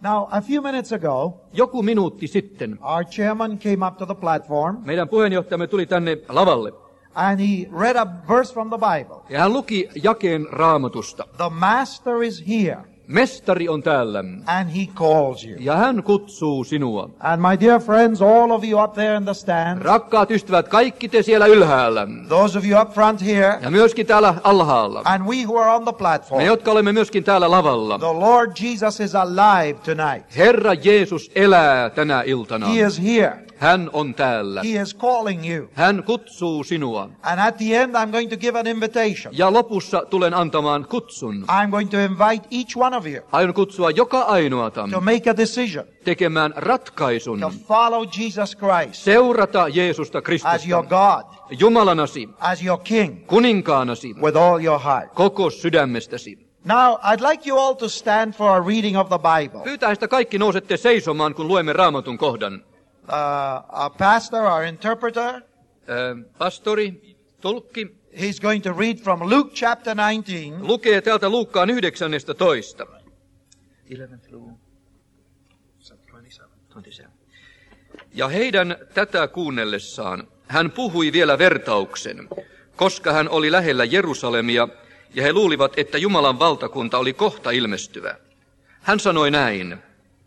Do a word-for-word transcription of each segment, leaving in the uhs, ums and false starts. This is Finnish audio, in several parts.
Now, a few minutes ago, Joku minuutti sitten our chairman came up to the platform meidän puheenjohtajamme tuli tänne lavalle. and he read a verse from the Bible. Ja hän luki jakeen Raamatusta. The master is here Mestari on täällä and he calls you. ja hän kutsuu sinua. And my dear friends, all of you up there in the stand, Rakkaat ystävät, kaikki te siellä ylhäällä those of you up front here, ja myöskin täällä alhaalla. and we who are on the Me, platform, jotka olemme myöskin täällä lavalla. the Lord Jesus is alive tonight. Herra Jeesus elää tänä iltana. He is here. Hän on täällä. He is calling you. Hän kutsuu sinua. And at the end, I'm going to give an invitation. Ja lopussa tulen antamaan kutsun. I'm going to invite each one of you Aion kutsua joka ainoata to make a decision tekemään ratkaisun. to follow Jesus Christ Seurata Jeesusta as your Kristusta. God, Jumalanasi, as your King, kuninkaanasi, with all your heart. koko sydämestäsi. Now, I'd like you all to stand for a reading of the Bible. Pyytää, että kaikki nousette seisomaan, kun luemme Raamatun kohdan. Uh, our pastor, our interpreter, Ö, pastori, tulkki, he's going to read from Luke chapter nineteen. lukee täältä Luukkaan yhdeksäntoista. Ja heidän tätä kuunnellessaan hän puhui vielä vertauksen, koska hän oli lähellä Jerusalemia, ja he luulivat, että Jumalan valtakunta oli kohta ilmestyvä. Hän sanoi näin: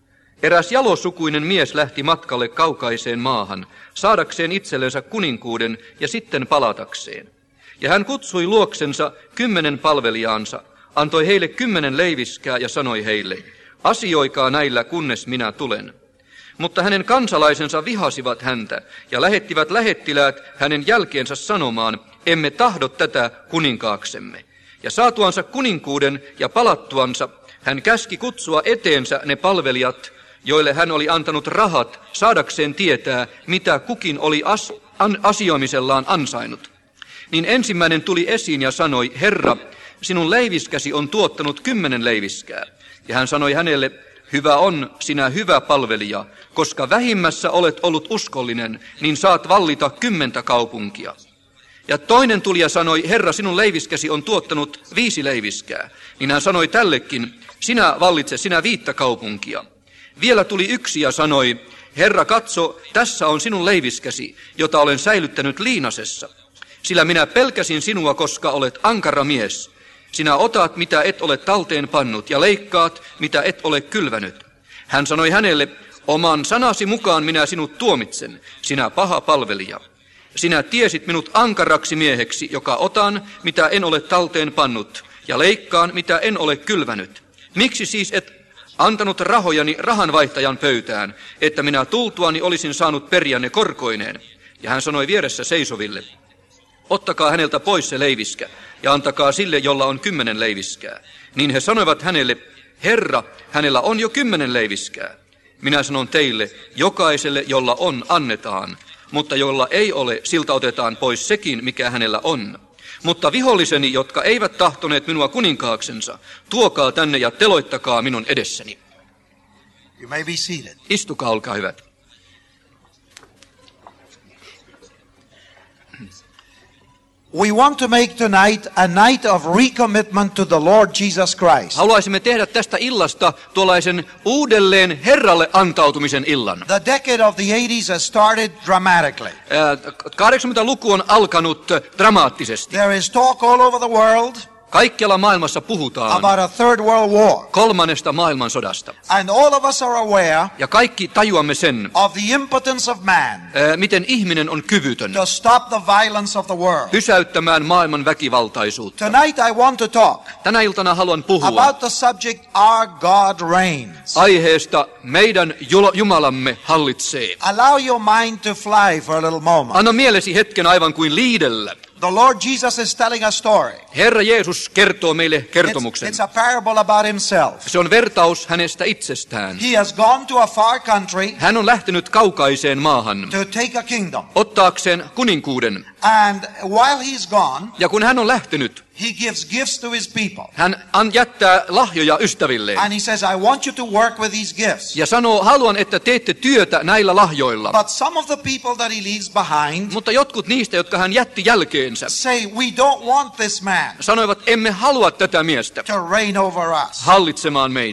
eräs jalosukuinen mies lähti matkalle kaukaiseen maahan, saadakseen itsellensä kuninkuuden ja sitten palatakseen. Ja hän kutsui luoksensa kymmenen palvelijaansa, antoi heille kymmenen leiviskää ja sanoi heille: asioikaa näillä, kunnes minä tulen. Mutta hänen kansalaisensa vihasivat häntä ja lähettivät lähettiläät hänen jälkeensä sanomaan: emme tahdo tätä kuninkaaksemme. Ja saatuansa kuninkuuden ja palattuansa, hän käski kutsua eteensä ne palvelijat, joille hän oli antanut rahat saadakseen tietää, mitä kukin oli as- an- asioimisellaan ansainnut. Niin ensimmäinen tuli esiin ja sanoi: Herra, sinun leiviskäsi on tuottanut kymmenen leiviskää. Ja hän sanoi hänelle: hyvä on, sinä hyvä palvelija, koska vähimmässä olet ollut uskollinen, niin saat vallita kymmentä kaupunkia. Ja toinen tuli ja sanoi: Herra, sinun leiviskäsi on tuottanut viisi leiviskää. Niin hän sanoi tällekin: sinä vallitse, sinä viittä kaupunkia. Vielä tuli yksi ja sanoi: Herra, katso, tässä on sinun leiviskäsi, jota olen säilyttänyt liinasessa. Sillä minä pelkäsin sinua, koska olet ankara mies. Sinä otat, mitä et ole talteen pannut, ja leikkaat, mitä et ole kylvänyt. Hän sanoi hänelle: oman sanasi mukaan minä sinut tuomitsen, sinä paha palvelija. Sinä tiesit minut ankaraksi mieheksi, joka otan, mitä en ole talteen pannut, ja leikkaan, mitä en ole kylvänyt. Miksi siis et antanut rahojani rahanvaihtajan pöytään, että minä tultuani olisin saanut periä ne korkoineen? Ja hän sanoi vieressä seisoville: ottakaa häneltä pois se leiviskä, ja antakaa sille, jolla on kymmenen leiviskää. Niin he sanoivat hänelle: Herra, hänellä on jo kymmenen leiviskää. Minä sanon teille, jokaiselle, jolla on, annetaan, mutta jolla ei ole, siltä otetaan pois sekin, mikä hänellä on. Mutta viholliseni, jotka eivät tahtoneet minua kuninkaaksensa, tuokaa tänne ja teloittakaa minun edessäni. You may be seated. Istukaa, olkaa hyvät. We want to make tonight a night of recommitment to the Lord Jesus Christ. Haluaisimme tehdä tästä illasta tuollaisen uudelleen Herralle antautumisen illan. The decade of the eighties has started dramatically. kahdeksankymmentäluku on alkanut dramaattisesti. There is talk all over the world Kaikkialla maailmassa puhutaan about a third world war. kolmannesta maailmansodasta. And all of us are aware Ja kaikki tajuamme sen, of the impotence of man ää, miten ihminen on kyvytön to stop the violence of the world. pysäyttämään maailman väkivaltaisuutta. Tonight I want to talk Tänä iltana haluan puhua about the subject Our God Reigns. aiheesta meidän Jul- Jumalamme hallitsee. Allow your mind to fly for a little moment. Anna mielesi hetken aivan kuin liidellä. The Lord Jesus is telling a story. Herra Jeesus kertoo meille kertomuksen. It's, it's a parable about himself. Se on vertaus hänestä itsestään. He has gone to a far country Hän on lähtenyt kaukaiseen maahan to take a kingdom. ottaakseen kuninkuuden. And while he's gone, Ja kun hän on lähtenyt, he gives gifts to his people. hän an- jättää lahjoja ystävilleen. And he says, I want you to work with these gifts. Ja sanoo, haluan, että teette työtä näillä lahjoilla. But some of the people that he leaves behind Mutta jotkut niistä, jotka hän jätti jälkeensä, say, we don't want this man sanoivat, emme halua tätä miestä to reign over us. hallitsemaan meitä.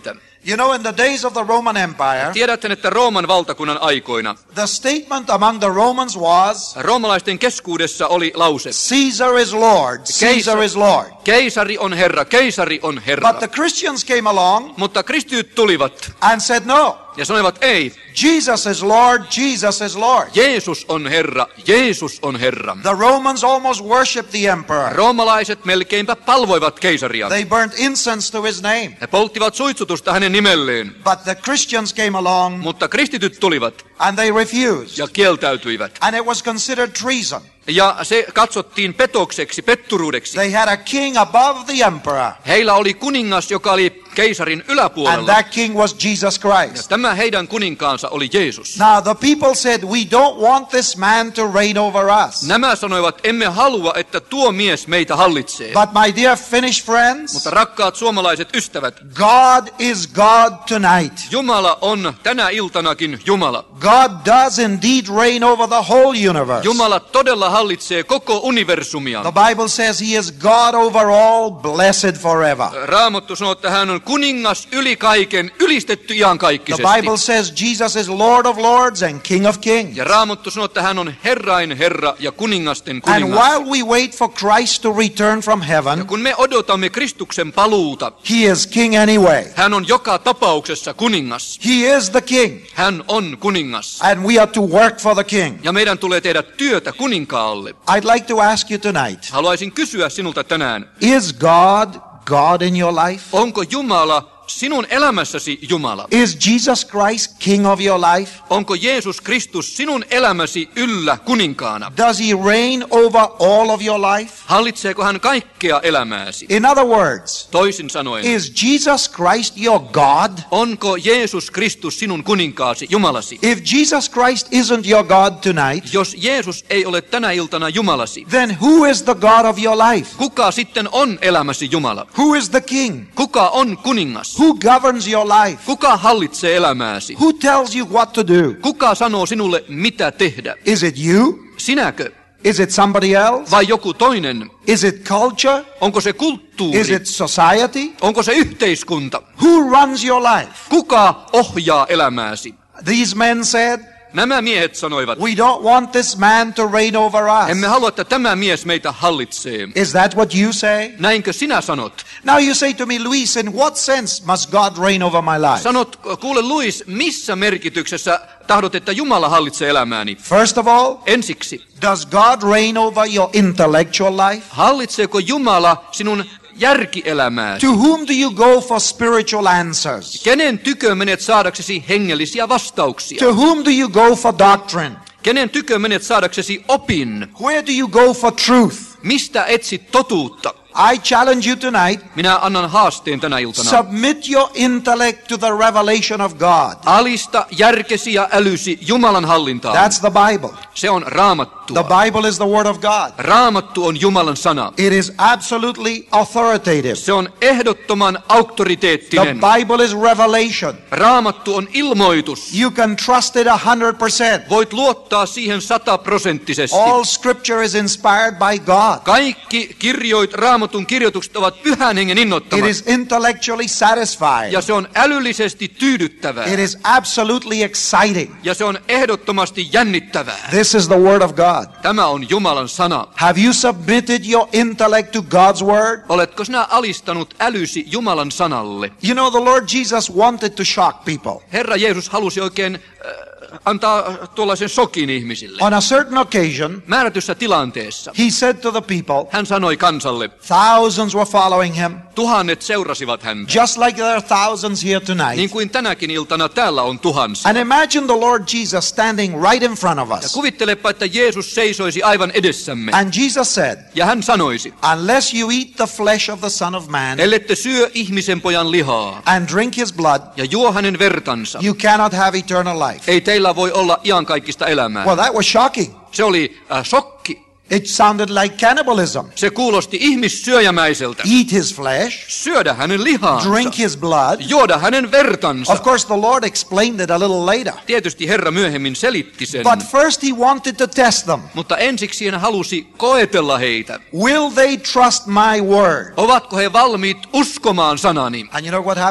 You know, in the days of the Roman Empire, Tiedätte, että Rooman valtakunnan aikoina the statement among the Romans was, roomalaisten keskuudessa oli lause: Caesar is Lord, Caesar is Lord. keisari on herra, keisari on herra. But the Christians came along Mutta kristityt tulivat and said, no, ja sanoivat: ei, Jesus is Lord, Jesus is Lord. Jeesus on herra, Jeesus on herra. The Romans almost worshipped the emperor. Roomalaiset melkeinpä palvoivat keisaria. They burnt incense to his name. He polttivat suitsutusta hänen nimelleen. But the Christians came along Mutta kristityt tulivat and they refused. ja kieltäytyivät. And it was considered treason. Ja se katsottiin petokseksi, petturuudeksi. They had a king above the emperor. Heillä oli kuningas, joka oli keisarin And yläpuolella. that king was Jesus Ja Christ. tämä heidän kuninkaansa oli Jeesus. Now the people said, we don't want this man to reign over us. Nämä sanoivat: emme halua, että tuo mies meitä hallitsee. But my dear Finnish friends, Mutta rakkaat suomalaiset ystävät, God is God tonight. Jumala on tänä iltanakin Jumala. God does indeed reign over the whole universe. Jumala todella hallitsee koko universumia. The Bible says he is God over all, blessed forever. Raamattu sanoo, että hän on kuningas yli kaiken, ylistetty The iankaikkisesti. Bible says Jesus is Lord of lords and King of kings. Ja Raamattu sanoo, että hän on herrain herra ja kuningasten And kuningas. while we wait for Christ to return from Ja heaven, kun me odotamme Kristuksen paluuta, he is king anyway. hän on joka tapauksessa kuningas. He is the king. Hän on kuningas. And we are to work for the king. Ja meidän tulee tehdä työtä kuninkaalle. I'd like to ask you tonight, Haluaisin kysyä sinulta tänään: is God God in your life? onko Jumala sinun elämässäsi Jumala? Is Jesus Christ king of your life? Onko Jeesus Kristus sinun elämäsi yllä kuninkaana? Does he reign over all of your life? Hallitseeko hän kaikkea elämääsi? In other words, Toisin sanoen, is Jesus Christ your God? onko Jeesus Kristus sinun kuninkaasi, Jumalasi? If Jesus Christ isn't your God tonight, Jos Jeesus ei ole tänä iltana Jumalasi, then who is the God of your life? kuka sitten on elämäsi Jumala? Who is the king? Kuka on kuningas? Who governs your life? Kuka hallitsee elämääsi? Who tells you what to do? Kuka sanoo sinulle, mitä tehdä? Is it you? Sinäkö? Is it somebody else? Vai joku toinen? Is it culture? Onko se kulttuuri? Is it society? Onko se yhteiskunta? Who runs your life? Kuka ohjaa elämääsi? These men said, Nämä miehet sanoivat: we don't want this man to reign over us. emme halua, että tämä mies meitä hallitsee. Is that what you say? Näinkö sinä sanot? Now you say to me, Luis, in what sense must God reign over my life? Sanot, kuule Luis, missä merkityksessä tahdot, että Jumala hallitsee elämääni? First of all, Ensiksi, does God reign over your intellectual life? hallitseeko Jumala sinun järkielämääsi? To whom do you go for spiritual answers? Kenen tykö menet saadaksesi hengellisiä vastauksia? To whom do you go for doctrine? Kenen tykö menet saadaksesi opin? Where do you go for truth? Mistä etsit totuutta? I challenge you tonight, Minä annan haasteen tänä iltana. submit your intellect to the revelation of God. Alista järkesi ja älysi Jumalan hallintaan. That's the Bible. Se on Raamattua. The Bible is the Word of God. Raamattu on Jumalan sana. It is absolutely authoritative. Se on ehdottoman The auktoriteettinen. Bible is revelation. Raamattu on ilmoitus. You can trust it a hundred percent. Voit luottaa siihen sataprosenttisesti. All scripture is inspired by God. Kaikki kirjoit, Raamatun kirjoitukset ovat pyhän hengen It innoittamat. is intellectually satisfying. Ja se on älyllisesti tyydyttävää. It is absolutely exciting. Ja se on ehdottomasti jännittävää. This is the Word of God. Tämä on Jumalan sana. Have you submitted your intellect to God's Word? Oletko sinä alistanut älysi Jumalan sanalle? You know, the Lord Jesus wanted to shock people. Herra Jeesus halusi oikein äh, antaa tuollaisen shokin ihmisille. On a certain occasion, Määrätyssä tilanteessa he said to the people, hän sanoi kansalle, thousands were following him, tuhannet seurasivat häntä. just like there are thousands here Niin tonight. kuin tänäkin iltana täällä on tuhansia. And imagine the Lord Jesus standing right in front of Ja us. kuvittelepa, että Jeesus seisoisi aivan edessämme. And Jesus said, Ja hän sanoisi, unless you eat the flesh of the Son of Man ellette syö ihmisen pojan lihaa and drink his blood, ja juo hänen vertansa, you cannot have eternal life. ei teillä voi olla iankaikkista elämää. Well, that was shocking. Se oli äh, shokki. It sounded like cannibalism. Se kuulosti ihmissyöjämäiseltä. Eat his flesh, Syödä hänen lihaansa, drink his blood. juoda hänen vertansa. Of course, the Lord explained it a little later. Tietysti Herra myöhemmin selitti sen, But first he wanted to test them. mutta ensiksi hän halusi koetella heitä. Will they trust my word? Ovatko he valmiit uskomaan sanani? And you know what happened?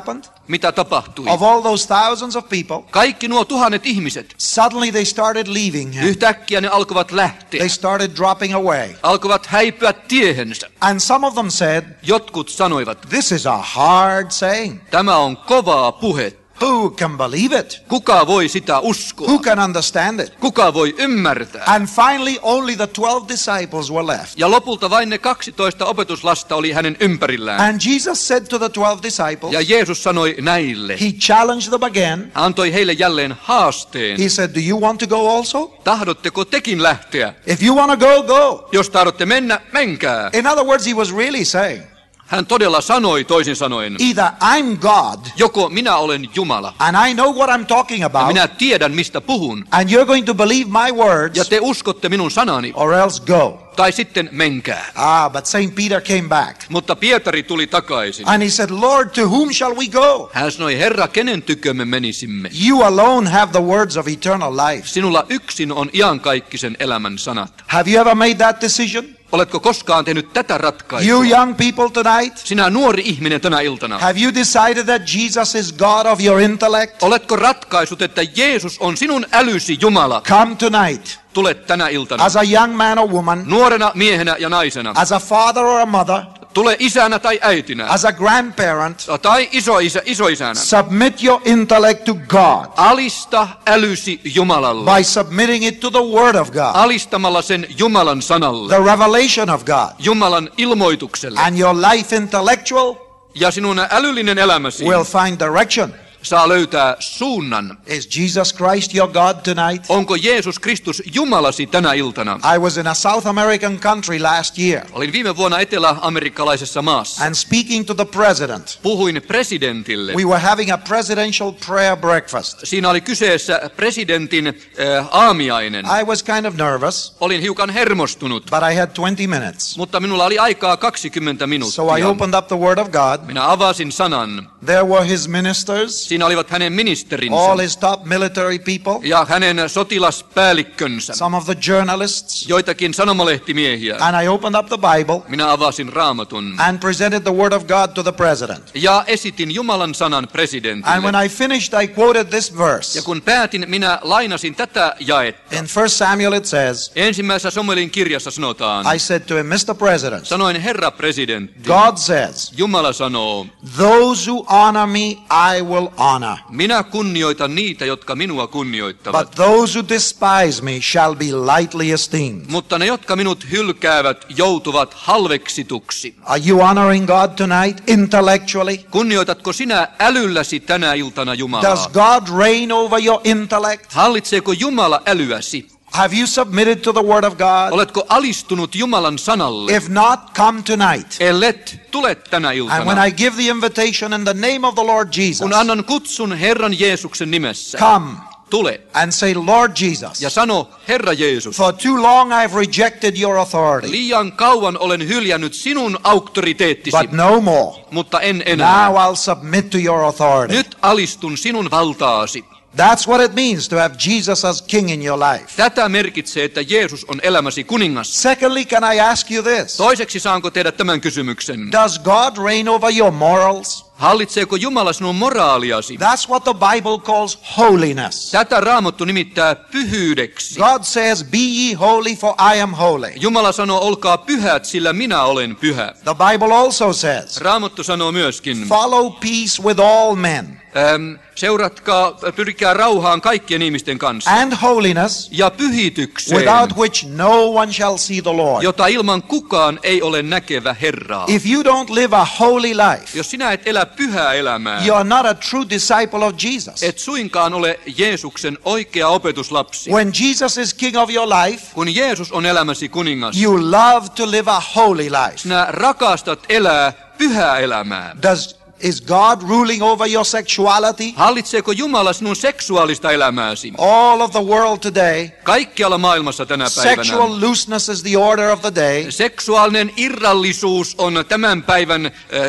mitä tapahtui. Of all those thousands of people, Kaikki nuo tuhannet ihmiset, suddenly they started leaving him. yhtäkkiä ne alkoivat lähteä. They started dropping away. Alkoivat häipyä tiehensä. And some of them said, Jotkut sanoivat, this is a hard saying. tämä on kovaa puhetta. Who can believe it? Kuka voi sitä uskoa? Who can understand it? Kuka voi ymmärtää? And finally, only the twelve disciples were left. Ja lopulta vain ne kaksitoista opetuslasta oli hänen ympärillään. And Jesus said to the twelve disciples, Ja Jeesus sanoi näille. he challenged them again. Hän antoi heille jälleen haasteen. He said, do you want to go also? Tahdotteko tekin lähteä? If you want to go, go. Jos tahdotte mennä, menkää. In other words, he was really saying, Hän todella sanoi toisin sanoen, either I'm God, joko minä olen Jumala, and I know what I'm talking ja about, minä tiedän mistä puhun, and you're going to believe my ja words, te uskotte minun sanani, or else go. tai sitten menkää. Ah, but Saint Peter came back. Mutta Pietari tuli takaisin. And he said, Lord, to whom shall we go? Hän sanoi, Herra, kenen tykö me menisimme? You alone have the words of eternal life. Sinulla yksin on iankaikkisen elämän sanat. Have you ever made that decision? Oletko koskaan tehnyt tätä ratkaisua? You young people tonight, Sinä nuori ihminen tänä iltana. have you decided that Jesus is God of your intellect? Oletko ratkaisut, että Jeesus on sinun älysi Jumala? Come tonight, Tule tänä iltana. as a young man or woman, Nuorena miehenä ja naisena. as a father or a mother, Tule isänä tai äitinä. as a grandparent, Tai isoisä, isoisänä. submit your intellect to God Alista älysi Jumalalle. by submitting it to the Word of God, Alistamalla sen Jumalan sanalle. the revelation of God. Jumalan ilmoitukselle. And your life intellectual Ja sinun älyllinen elämäsi will find direction. saa löytää suunnan. Is Jesus Christ your God tonight? Onko Jeesus Kristus Jumalasi tänä iltana? I was in a South American country last year Olin viime vuonna etelä-amerikkalaisessa maassa. and speaking to the president. Puhuin presidentille. We were having a presidential prayer breakfast. Siinä oli kyseessä presidentin äh, aamiainen. I was kind of nervous, Olin hiukan hermostunut, but I had twenty minutes. mutta minulla oli aikaa kaksikymmentä So I minuuttia. opened up the Word of God. Minä avasin sanan. There were his ministers, Siinä olivat hänen ministerinsä all his top military people, ja hänen sotilaspäällikkönsä, some of the journalists, joitakin sanomalehtimiehiä. and I opened up the Bible Minä avasin raamatun and presented the Word of God to the president. ja esitin Jumalan sanan And presidentille. when I finished, I quoted this verse. Ja kun päätin, minä lainasin tätä jaetta. In First Samuel it says, Ensimmäisessä Samuelin kirjassa sanotaan, I said to him, Mister President, sanoin herra presidentti, God says, Jumala sanoo, those who honor me, I will honor. minä kunnioitan niitä, jotka minua kunnioittavat. But those who despise me shall be lightly esteemed. Mutta ne, jotka minut hylkäävät, joutuvat halveksituksi. Are you honoring God tonight intellectually? Kunnioitatko sinä älylläsi tänä iltana Does Jumalaa? God reign over your intellect? Hallitseeko Jumala älyäsi? Have you submitted to the Word of God? Oletko alistunut Jumalan sanalle? If not, come tonight. Ellet, tule tänä And when iltana. I give the invitation in the name of the Lord Jesus, Kun annan kutsun Herran Jeesuksen nimessä, come tule and say, Lord Jesus, ja sano, Herra Jeesus, for too long I've rejected your authority, liian kauan olen hyljännyt sinun auktoriteettisi, but no more. mutta en enää. Now I'll submit to your authority. Nyt alistun sinun valtaasi. That's what it means to have Jesus as king in your life. Tätä merkitsee, että Jeesus on elämäsi kuningas. Secondly, can I ask you this? Toiseksi saanko tehdä tämän kysymyksen? Does God reign over your morals? Hallitseeko Jumala sinun moraaliasi? That's what the Bible calls holiness. Tätä Raamattu nimittää pyhyydeksi. God says, be ye holy, for I am holy. Jumala sanoo, olkaa pyhät, sillä minä olen pyhä. The Bible also says, Raamattu sanoo myöskin, follow peace with all men, ähm, seuratkaa, pyrkää rauhaan kaikkien ihmisten kanssa. and holiness, Ja pyhitykseen, without which no one shall see the Lord. jota ilman kukaan ei ole näkevä Herraa. If you don't live a holy life, Jos sinä et elä pyhää elämää, you are not a true disciple of Jesus. et suinkaan ole Jeesuksen oikea opetuslapsi. When Jesus is king of your life, Kun Jeesus on elämäsi kuningas, you love to live a holy life. sinä rakastat elää pyhää elämää. Does is God ruling over your sexuality? Hallitseeko Jumala sinun seksuaalista elämääsi? All of the world today, Kaikkialla maailmassa tänä päivänä. sexual looseness is the order of the day. Seksuaalinen irrallisuus on tämän päivän äh,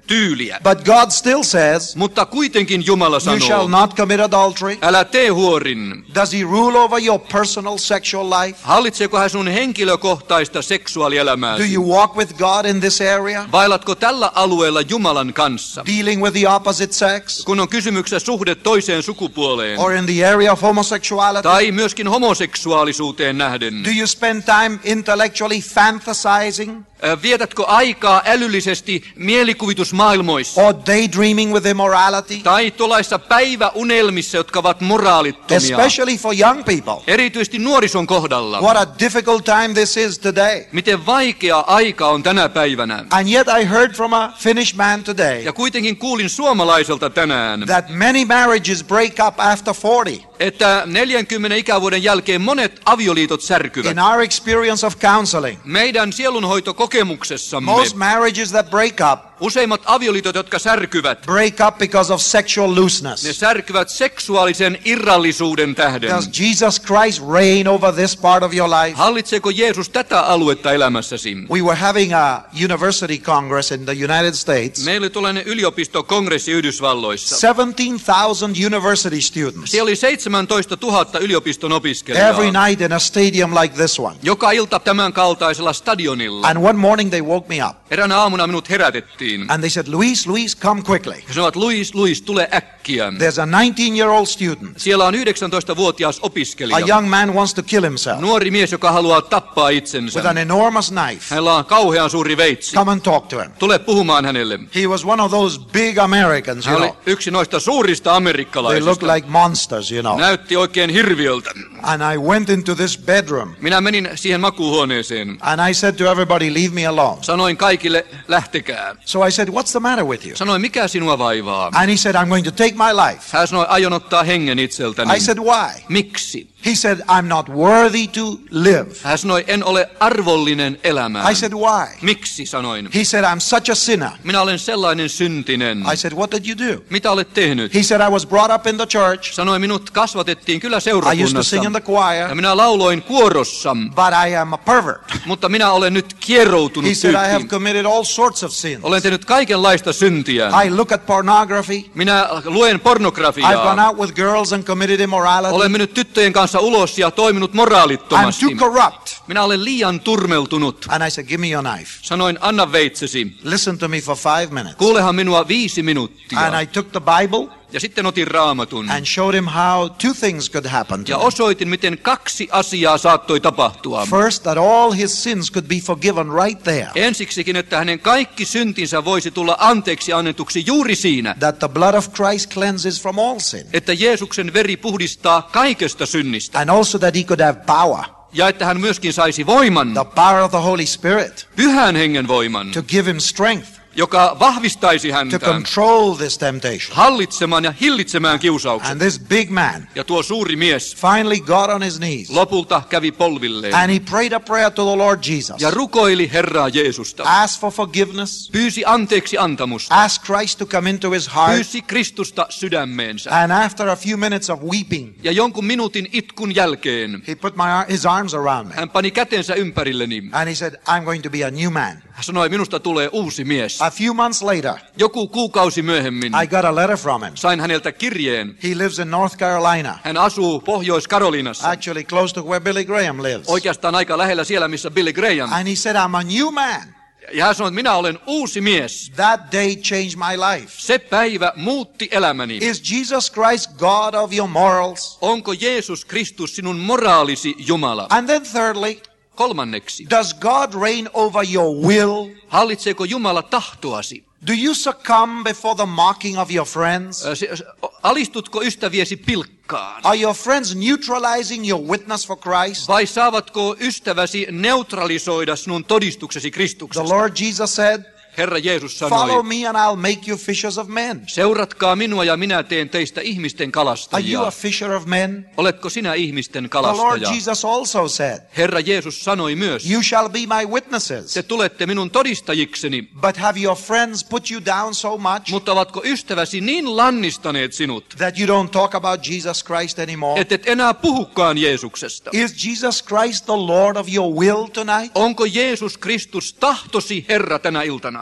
tyyliä. But God still says, Mutta kuitenkin Jumala you shall sanoo, not commit adultery. älä tee huorin. Does he rule over your personal sexual life? Hallitseeko hän sun henkilökohtaista seksuaalielämääsi? Do you walk with God in this area? Vailatko tällä alueella Jumalan kanssa? Dealing with the opposite sex? Kun on kysymyksessä suhde toiseen sukupuoleen, Or in the area of homosexuality? tai myöskin homoseksuaalisuuteen nähden, Do you spend time intellectually fantasizing? Ö, vietätkö aikaa älyllisesti mielikuvitusmaailmoissa? Or daydreaming with immorality? Tai tuollaisissa päiväunelmissa, jotka ovat moraalittomia? Especially for young people. Erityisesti nuorison kohdalla. What a difficult time this is today. Miten vaikea aika on tänä päivänä. And yet I heard from a Finnish man today Ja kuitenkin kuulin suomalaiselta tänään, that many marriages break up after forty. että neljänkymmenen ikävuoden jälkeen monet avioliitot särkyvät. In our experience of counseling, Meidän sielunhoitokokemuksessamme most marriages that break up useimmat avioliitot, jotka särkyvät, break up because of sexual looseness. ne särkyvät seksuaalisen irrallisuuden tähden. Does Jesus Christ reign over this part of your life? Hallitseeko Jeesus tätä aluetta elämässäsi? We were having a university congress in the United States. Meillä oli tuollainen yliopistokongressi Yhdysvalloissa. seventeen thousand university students. Siellä oli seitsemäntoista tuhatta yliopiston opiskelijaa. Every night in a stadium like this one. Joka ilta tämän kaltaisella stadionilla. And one morning they woke me up. Eräänä aamuna minut herätettiin. And they said, Luis, Luis, come quickly. He sanoivat, Luis, Luis, tule äkkiä. There's a nineteen-year-old student. Siellä on yhdeksäntoistavuotias opiskelija. A young man wants to kill himself Nuori mies, joka haluaa tappaa itsensä. with an enormous knife. Hänellä on kauhean suuri veitsi. Come and talk to him. Tule puhumaan hänelle. He was one of those big Americans, you Hän oli know. yksi noista suurista They amerikkalaisista. looked like monsters, you know. Näytti oikein hirviöltä. And I went into this bedroom. Minä menin siihen makuuhuoneeseen. And I said to everybody, leave me alone. Sanoin kaikille, lähtekää. So I said, what's the matter with you? Sanoin, mikä sinua vaivaa? And he said, I'm going to take my life. Hän sanoi, aion ottaa hengen itseltäni. I said, why? Miksi? He said, I'm not worthy to live. Hän sanoi, en ole arvollinen elämään. I said, why? Miksi, sanoin. He said, I'm such a sinner. Minä olen sellainen syntinen. I said, what did you do? Mitä olet tehnyt? He said, I was brought up in the church. Sanoi, minut kasvatettiin kyllä I used to seurakunnassa. sing in the Ja choir, minä lauloin kuorossa, but I am a pervert. mutta minä olen nyt kieroutunut He said, I have tyyppiin. committed all sorts of sins. Olen tehnyt kaikenlaista syntiä. I look at pornography. Minä luen I've gone pornografiaa. out with girls and committed immorality. Olen mennyt tyttöjen kanssa ulos ja toiminut I'm moraalittomasti. too corrupt. Minä olen liian turmeltunut. And I said, give me your knife. Sanoin, anna veitsesi. Listen to me for five minutes. Kuulehan minua viisi minuuttia. And I took the Bible Ja sitten otin raamatun. and showed him how two things could happen Ja to him. osoitin, miten kaksi asiaa saattoi tapahtua. First, that all his sins could be forgiven right there. Ensiksikin, että hänen kaikki syntinsä voisi tulla anteeksi annetuksi juuri siinä, That the blood of Christ cleanses from all sin. että Jeesuksen veri puhdistaa kaikesta synnistä. And also that he could have power. Ja että hän myöskin saisi voiman, The power of the Holy Spirit pyhän hengen voiman, to give him strength joka vahvistaisi to häntä control this temptation. hallitsemaan ja hillitsemään kiusauksen. And this big man Ja tuo suuri mies finally got on his knees lopulta kävi polvilleen and he prayed a prayer to the Lord Jesus. ja rukoili Herraa Jeesusta. Asked for forgiveness. Pyysi anteeksi antamusta. Asked Christ to come into his heart. Pyysi Kristusta sydämeensä. And after a few minutes of weeping, Ja jonkun minuutin itkun jälkeen he put my, ar- his arms around me. hän pani kätensä ympärilleni. And he said, I'm going to be a new man. Hän sanoi, minusta tulee uusi mies. A few months later, Joku kuukausi myöhemmin I got a letter from him. sain häneltä kirjeen. He lives in North Carolina, Hän asuu Pohjois-Karolinassa. actually close to where Billy Graham lives. Oikeastaan aika lähellä siellä, missä Billy Graham. And he said, I'm a new man. Ja hän sanoi, että minä olen uusi mies. That day changed my life. Se päivä muutti elämäni. Is Jesus Christ God of your morals? Onko Jeesus Kristus sinun moraalisi Jumala? And then thirdly, Kolmanneksi, does God reign over your will? hallitseeko Jumala tahtoasi? Do you succumb before the mocking of your friends? Ö, se- Alistutko ystäviesi pilkkaan? Are your friends neutralizing your witness for Christ? Vai saavatko ystäväsi neutralisoida sinun todistuksesi The Kristuksesta? Lord Jesus said, Herra Jeesus follow sanoi, me and I'll make you fishers of men. seuratkaa minua ja minä teen teistä ihmisten Are you kalastajia. a fisher of men? Oletko sinä ihmisten The Lord kalastaja? Jesus also said, Herra Jeesus sanoi myös, you shall be my witnesses. te tulette minun todistajikseni, But have your friends put you down so much mutta ovatko ystäväsi niin lannistaneet sinut, that you don't talk about Jesus Christ anymore? et et enää puhukaan Jeesuksesta? Is Jesus Christ the Lord of your will tonight? Onko Jeesus Kristus tahtosi Herra tänä iltana?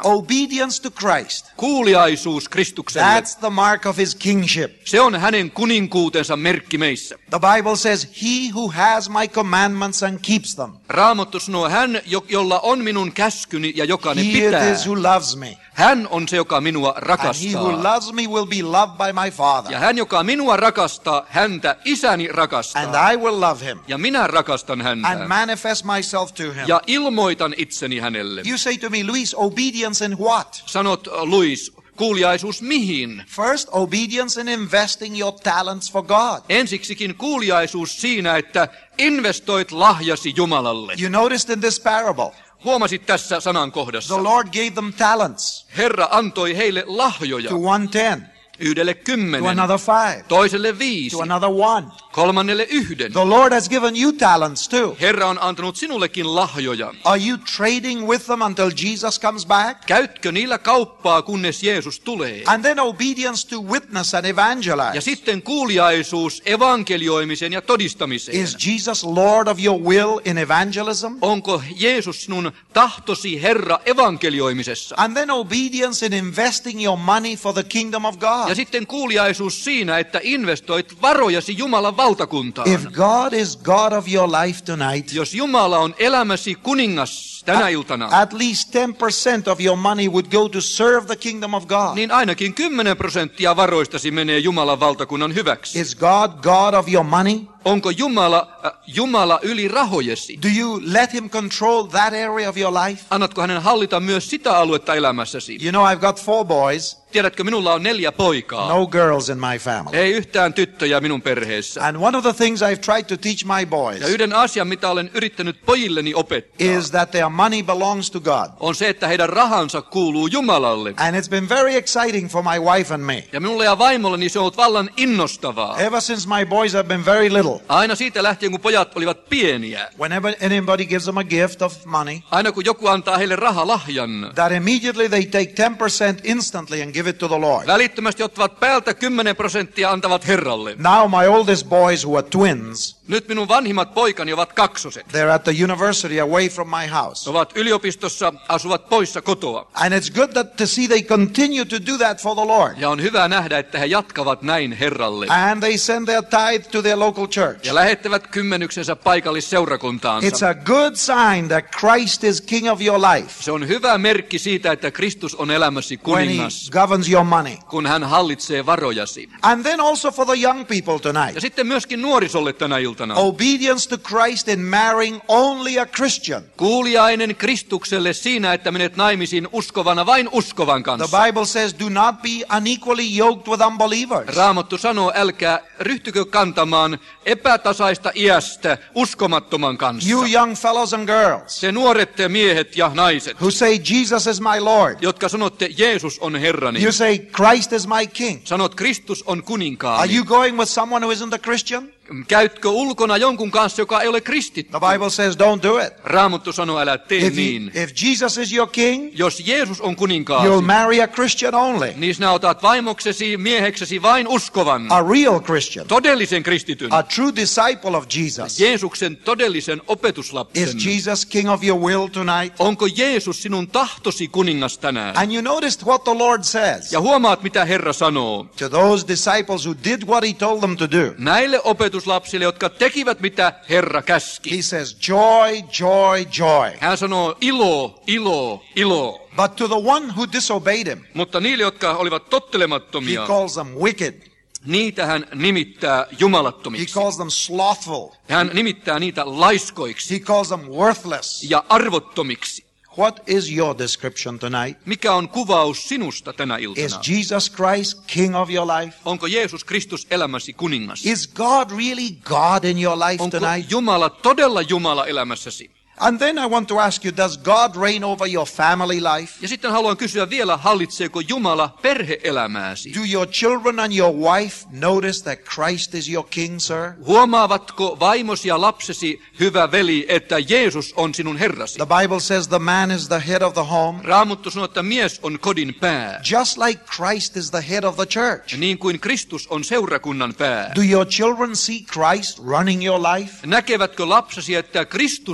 Obedience to Christ. Kuuliaisuus Kristukselle. That's the mark of his kingship. Se on hänen kuninkuutensa merkki meissä. The Bible says, he who has my commandments and keeps them. Raamattu sanoo, hän, jo- jolla on minun käskyni ja joka ne He pitää. it is who loves me. Hän on se, joka minua And he rakastaa. who loves me will be loved by my Father. Ja hän, joka minua rakastaa, häntä isäni And rakastaa. I will love him Ja minä rakastan and häntä. manifest myself to him. Ja ilmoitan itseni hänelle. You say to me, Luis, obedience in what? Sanot, Luis, kuuliaisuus mihin? First, obedience in investing your talents for God. Ensiksikin kuuliaisuus siinä, että investoit lahjasi Jumalalle. You noticed in this parable, Huomasit tässä sanankohdassa. the Lord gave them talents. Herra antoi heille lahjoja. To one ten, Yhdelle to kymmenen, another five, toiselle viisi, to another one. kolmannelle yhden. The Lord has given you talents too. Herra on antanut sinullekin lahjoja. Are you trading with them until Jesus comes back? Käytkö niillä kauppaa, kunnes Jeesus tulee? And then obedience to witness and Ja evangelize. sitten kuuliaisuus evankelioimiseen ja todistamiseen. Is Jesus Lord of your will in evangelism? Onko Jeesus sinun tahtosi Herra evankelioimisessa? And then obedience in investing your money for the kingdom of God. Ja sitten kuuliaisuus siinä, että investoit varojasi Jumalan valtakuntaan. If God is God of your life tonight, Jos Jumala on elämäsi kuningas tänä iltana, at least ten percent of your money would go to serve the kingdom of God. niin ainakin kymmenen prosenttia varoistasi menee Jumalan valtakunnan hyväksi. Is God God of your money? Onko Jumala, äh, Jumala yli rahojesi? Do you let him control that area of your life? Annatko hänen hallita myös sitä aluetta elämässäsi? You know, I've got four boys, Tiedätkö, minulla on neljä poikaa. no girls in my family. Ei yhtään tyttöjä minun perheessä. And one of the things I've tried to teach my boys Ja yhden asian, mitä olen yrittänyt pojilleni opettaa, is that their money belongs to God. on se, että heidän rahansa kuuluu Jumalalle. And it's been very exciting for my wife and me. Ja minulle ja vaimolleni se on ollut vallan innostavaa. Ever since my boys have been very little, Aina siitä lähtien, kun pojat olivat pieniä. whenever anybody gives them a gift of money, Aina kun joku antaa heille rahalahjan, that immediately they take ten percent instantly and give it to the Lord. välittömästi ottavat päältä kymmenen prosenttia antavat Herralle. Now my oldest boys, who are twins, Nyt minun vanhimmat poikani ovat kaksoset. they're at the university away from my house. Ne ovat yliopistossa, asuvat poissa kotoa. And it's good that to see they continue to do that for the Lord. Ja on hyvä nähdä, että he jatkavat näin Herralle. And they send their tithe to their local church. Ja lähettävät kymmenyksensä paikallisseurakuntaansa. It's a good sign that Christ is king of your life Se on hyvä merkki siitä, että Kristus on elämäsi when he kuningas, governs your money. kun hän hallitsee varojasi. And then also for the young people tonight. Ja sitten myöskin nuorisolle tänä iltana. Obedience to Christ in marrying only a Christian. Kuuliainen Kristukselle siinä, että menet naimisiin uskovana vain uskovan The kanssa. Bible says, do not be unequally yoked with unbelievers. Raamattu sanoo, älkää ryhtykö kantamaan epätasaista iästä uskomattoman kanssa. You young fellows and girls Se nuoret miehet ja naiset, who say Jesus is my Lord. jotka sanotte, Jeesus on Herrani. You say Christ is my King. Sanot, Kristus on Are kuninkaani. you going with someone who isn't a Christian? Käytkö ulkona jonkun kanssa, joka ei ole kristitty? The Bible says don't do it. Raamattu sanoo, älä tee If, niin. you, if Jesus is your King, Jos Jeesus on kuninkaasi, you'll marry a Christian only. niin sinä otat vaimoksesi, mieheksesi vain uskovan, A real Christian. todellisen kristityn, A true disciple of Jesus. Jeesuksen todellisen opetuslapsen. Is Jesus king of your will tonight? Onko Jeesus sinun tahtosi kuningas tänään? And you noticed what the Lord says Ja huomaat, mitä Herra sanoo. to those disciples who did what he told them to do. Näille opetuslapsille, jotka tekivät, mitä Herra käski. He says joy, joy, joy. Hän sanoo ilo, ilo, ilo. But to the one who disobeyed him, Mutta niille, jotka olivat he tottelemattomia, calls them wicked. niitä hän nimittää He jumalattomiksi. calls them slothful. Hän nimittää niitä laiskoiksi He calls them worthless. ja arvottomiksi. What is your description tonight? Mikä on kuvaus sinusta tänä Is iltana? Jesus Christ king of your life? Onko Jeesus Kristus elämäsi kuningas? Is God really God in your life Onko tonight? Jumala todella Jumala elämässäsi? And then I want to ask you, does God reign over your family life? Ja sitten haluan kysyä vielä, hallitseeko Jumala perhe-elämääsi? Do your children and your wife notice that Christ is your king, sir? Huomaavatko vaimosi ja lapsesi, hyvä veli, että Jeesus on sinun herrasi? The Bible says the man is the head of the home, Raamattu sanoo, että mies on kodin pää, just like Christ is the head of the church. niin kuin Kristus on seurakunnan pää. Do your children see Christ running your life? Näkevätkö lapsesi, että Kristus johtaa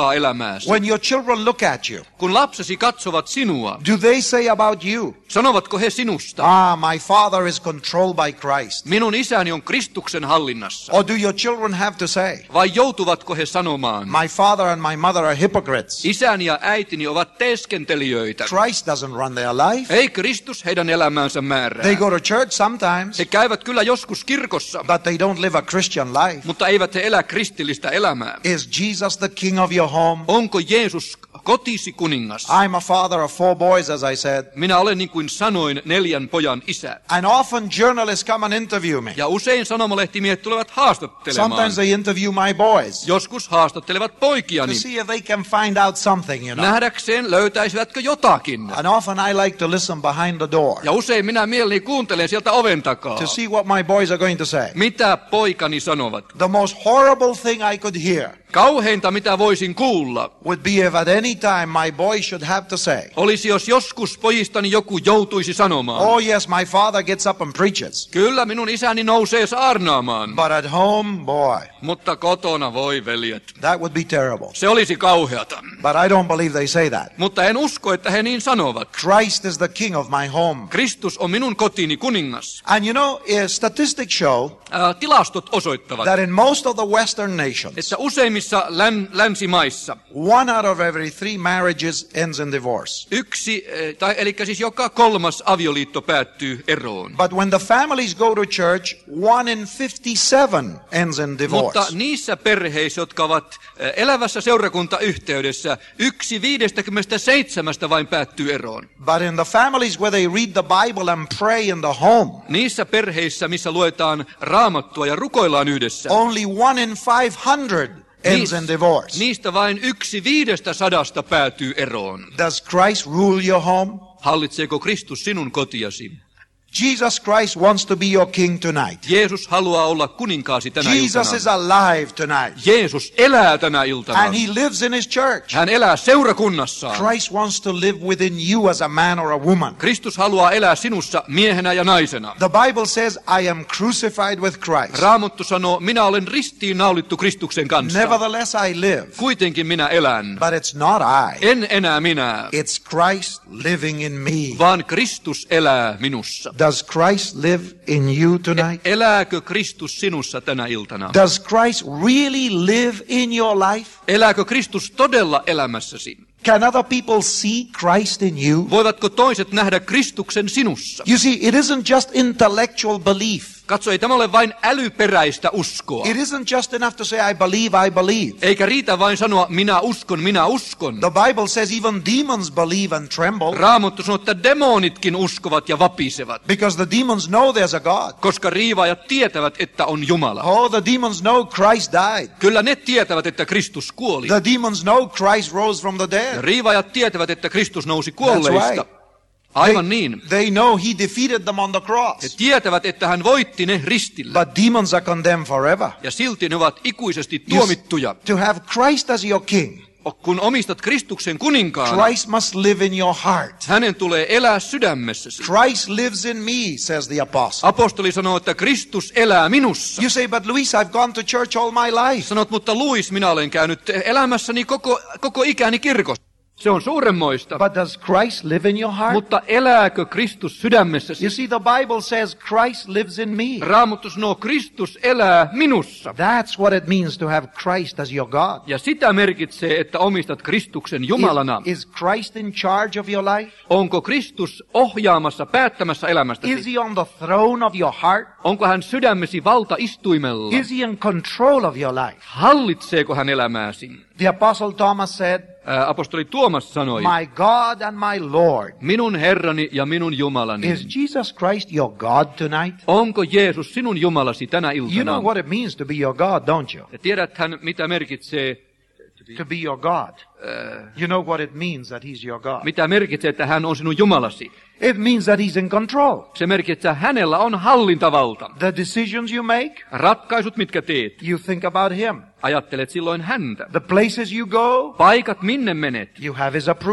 kuninkaan elämääsi. When your children look at you, Kun lapsesi katsovat sinua, do they say about you, sanovatko he sinusta, ah, my father is controlled by Christ? minun isäni on Kristuksen hallinnassa? Or do your children have to say, Vai joutuvatko he sanomaan, my father and my mother are hypocrites? isäni ja äitini ovat teeskentelijöitä? Christ doesn't run their life. Ei Kristus heidän elämäänsä määrää. They go to church sometimes, He käyvät kyllä joskus kirkossa, but they don't live a Christian life. mutta eivät he elä kristillistä elämää. Is Jesus the king of your home? Onko Jeesus kotisi kuningas? I'm a father of four boys, as I said. Minä olen niin kuin sanoin neljän pojan isä. And often journalists come and interview me. Ja usein sanomalehtimiehet tulevat haastattelemaan. Sometimes they interview my boys Joskus haastattelevat poikiani. to see if they can find out something, you know. Nähdäkseen löytäisivätkö jotakin. And often I like to listen behind the door Ja usein minä mielelläni kuuntelen sieltä oven takaa. to see what my boys are going to say. Mitä poikani sanovat? The most horrible thing I could hear Kauheinta, mitä voisin kuulla, would be if at any time my boy should have to say, olisi jos joskus pojistani joku joutuisi sanomaan. oh yes, my father gets up and preaches, Kyllä minun isäni nousee saarnaamaan, but at home, boy, mutta kotona voi veljet. that would be terrible. Se olisi kauheata. But I don't believe they say that. Mutta en usko, että he niin sanovat. Christ is the king of my home. Kristus on minun kotini kuningas. And you know, uh, statistics show Ää, tilastot osoittavat, that in most of the Western nations, että useimmissa län, länsimaissa one out of every three marriages ends in divorce. yksi, eh, tai eli siis joka kolmas avioliitto päättyy eroon. But when the families go to church, one in fifty-seven ends in divorce. Mutta niissä perheissä, jotka ovat eh, elävässä seurakuntayhteydessä, yksi viidestäkymmenestäseitsemästä vain päättyy eroon. But in the families where they read the Bible and pray in the home, Niissä perheissä, missä luetaan raamattua ja rukoillaan yhdessä, only one in five hundred ends in divorce. niistä vain yksi viidestä sadasta päätyy eroon. Does Christ rule your home? Hallitseeko Kristus sinun kotiasi? Jesus Christ wants to be your king tonight. Jeesus haluaa olla kuninkaasi tänä Jesus is iltana. alive tonight. Jeesus elää tänä iltana. And he lives in his church. Hän elää seurakunnassaan. Christ wants to live within you as a man or a woman. Kristus haluaa elää sinussa miehenä ja naisena. The Bible says, I am crucified with Christ. Raamattu sanoo, minä olen ristiin naulittu Kristuksen kanssa. Nevertheless I live. Kuitenkin minä elän. But it's not I. En enää minä, It's Christ living in me. vaan Kristus elää minussa. Does Christ live in you tonight? Elääkö Kristus sinussa tänä iltana? Does Christ really live in your life? Elääkö Kristus todella elämässäsi? Can other people see Christ in you? Voivatko toiset nähdä Kristuksen sinussa? You see, it isn't just intellectual belief. Katso, ei tämä ole vain älyperäistä uskoa. It isn't just enough to say, I believe, I believe. Eikä riitä vain sanoa, minä uskon, minä uskon. The Bible says even demons believe and tremble Raamattu sanoo, että demonitkin uskovat ja vapisevat, because the demons know there's a God. koska riivaajat tietävät, että on Jumala. Oh, the demons know Christ died. Kyllä ne tietävät, että Kristus kuoli. The demons know Christ rose from the Ja dead. riivaajat tietävät, että Kristus nousi That's kuolleista. right. Aivan niin. They know he defeated them on the He cross. tietävät, että hän voitti ne ristillä. But demons are condemned forever. Ja silti ne ovat ikuisesti You s- tuomittuja. To have Christ as your king, Kun omistat Kristuksen kuninkaana, Christ must live in your heart. hänen tulee elää sydämessäsi. Christ lives in me, says the apostle. Apostoli sanoo, että Kristus elää minussa. You say, but Luis, I've gone to church all my life. Sanot, mutta Luis, minä olen käynyt elämässäni koko, koko ikäni kirkossa. Se on suuremmoista. But does Christ live in your heart? Mutta elääkö Kristus sydämessäsi? You see, the Bible says Christ lives in me. Raamattu sanoo, Kristus elää minussa. That's what it means to have Christ as your God. Ja sitä merkitsee, että omistat Kristuksen Jumalana. Is, is Christ in charge of your life? Onko Kristus ohjaamassa, päättämässä Is elämästäsi? he on the throne of your heart? Onko hän sydämesi valtaistuimella? Is he in control of your life? Hallitseeko hän elämääsi? The apostle Thomas said, Ää, apostoli Tuomas sanoi, my God and my Lord. minun Herrani ja minun Jumalani. Is Jesus Christ your God tonight? Onko Jeesus sinun Jumalasi tänä You iltana? know what it means to be your God, don't you? Ja tiedäthän, mitä merkitsee, To be your God. ää, You know what it means that he's your God. mitä merkitsee, että hän on sinun Jumalasi. It means that he's in control. Se merkitsee, että hänellä on hallintavalta. The decisions you make, Ratkaisut, mitkä teet, you think about him. ajattelet silloin häntä. The places you go, Paikat, minne menet, you have his approval.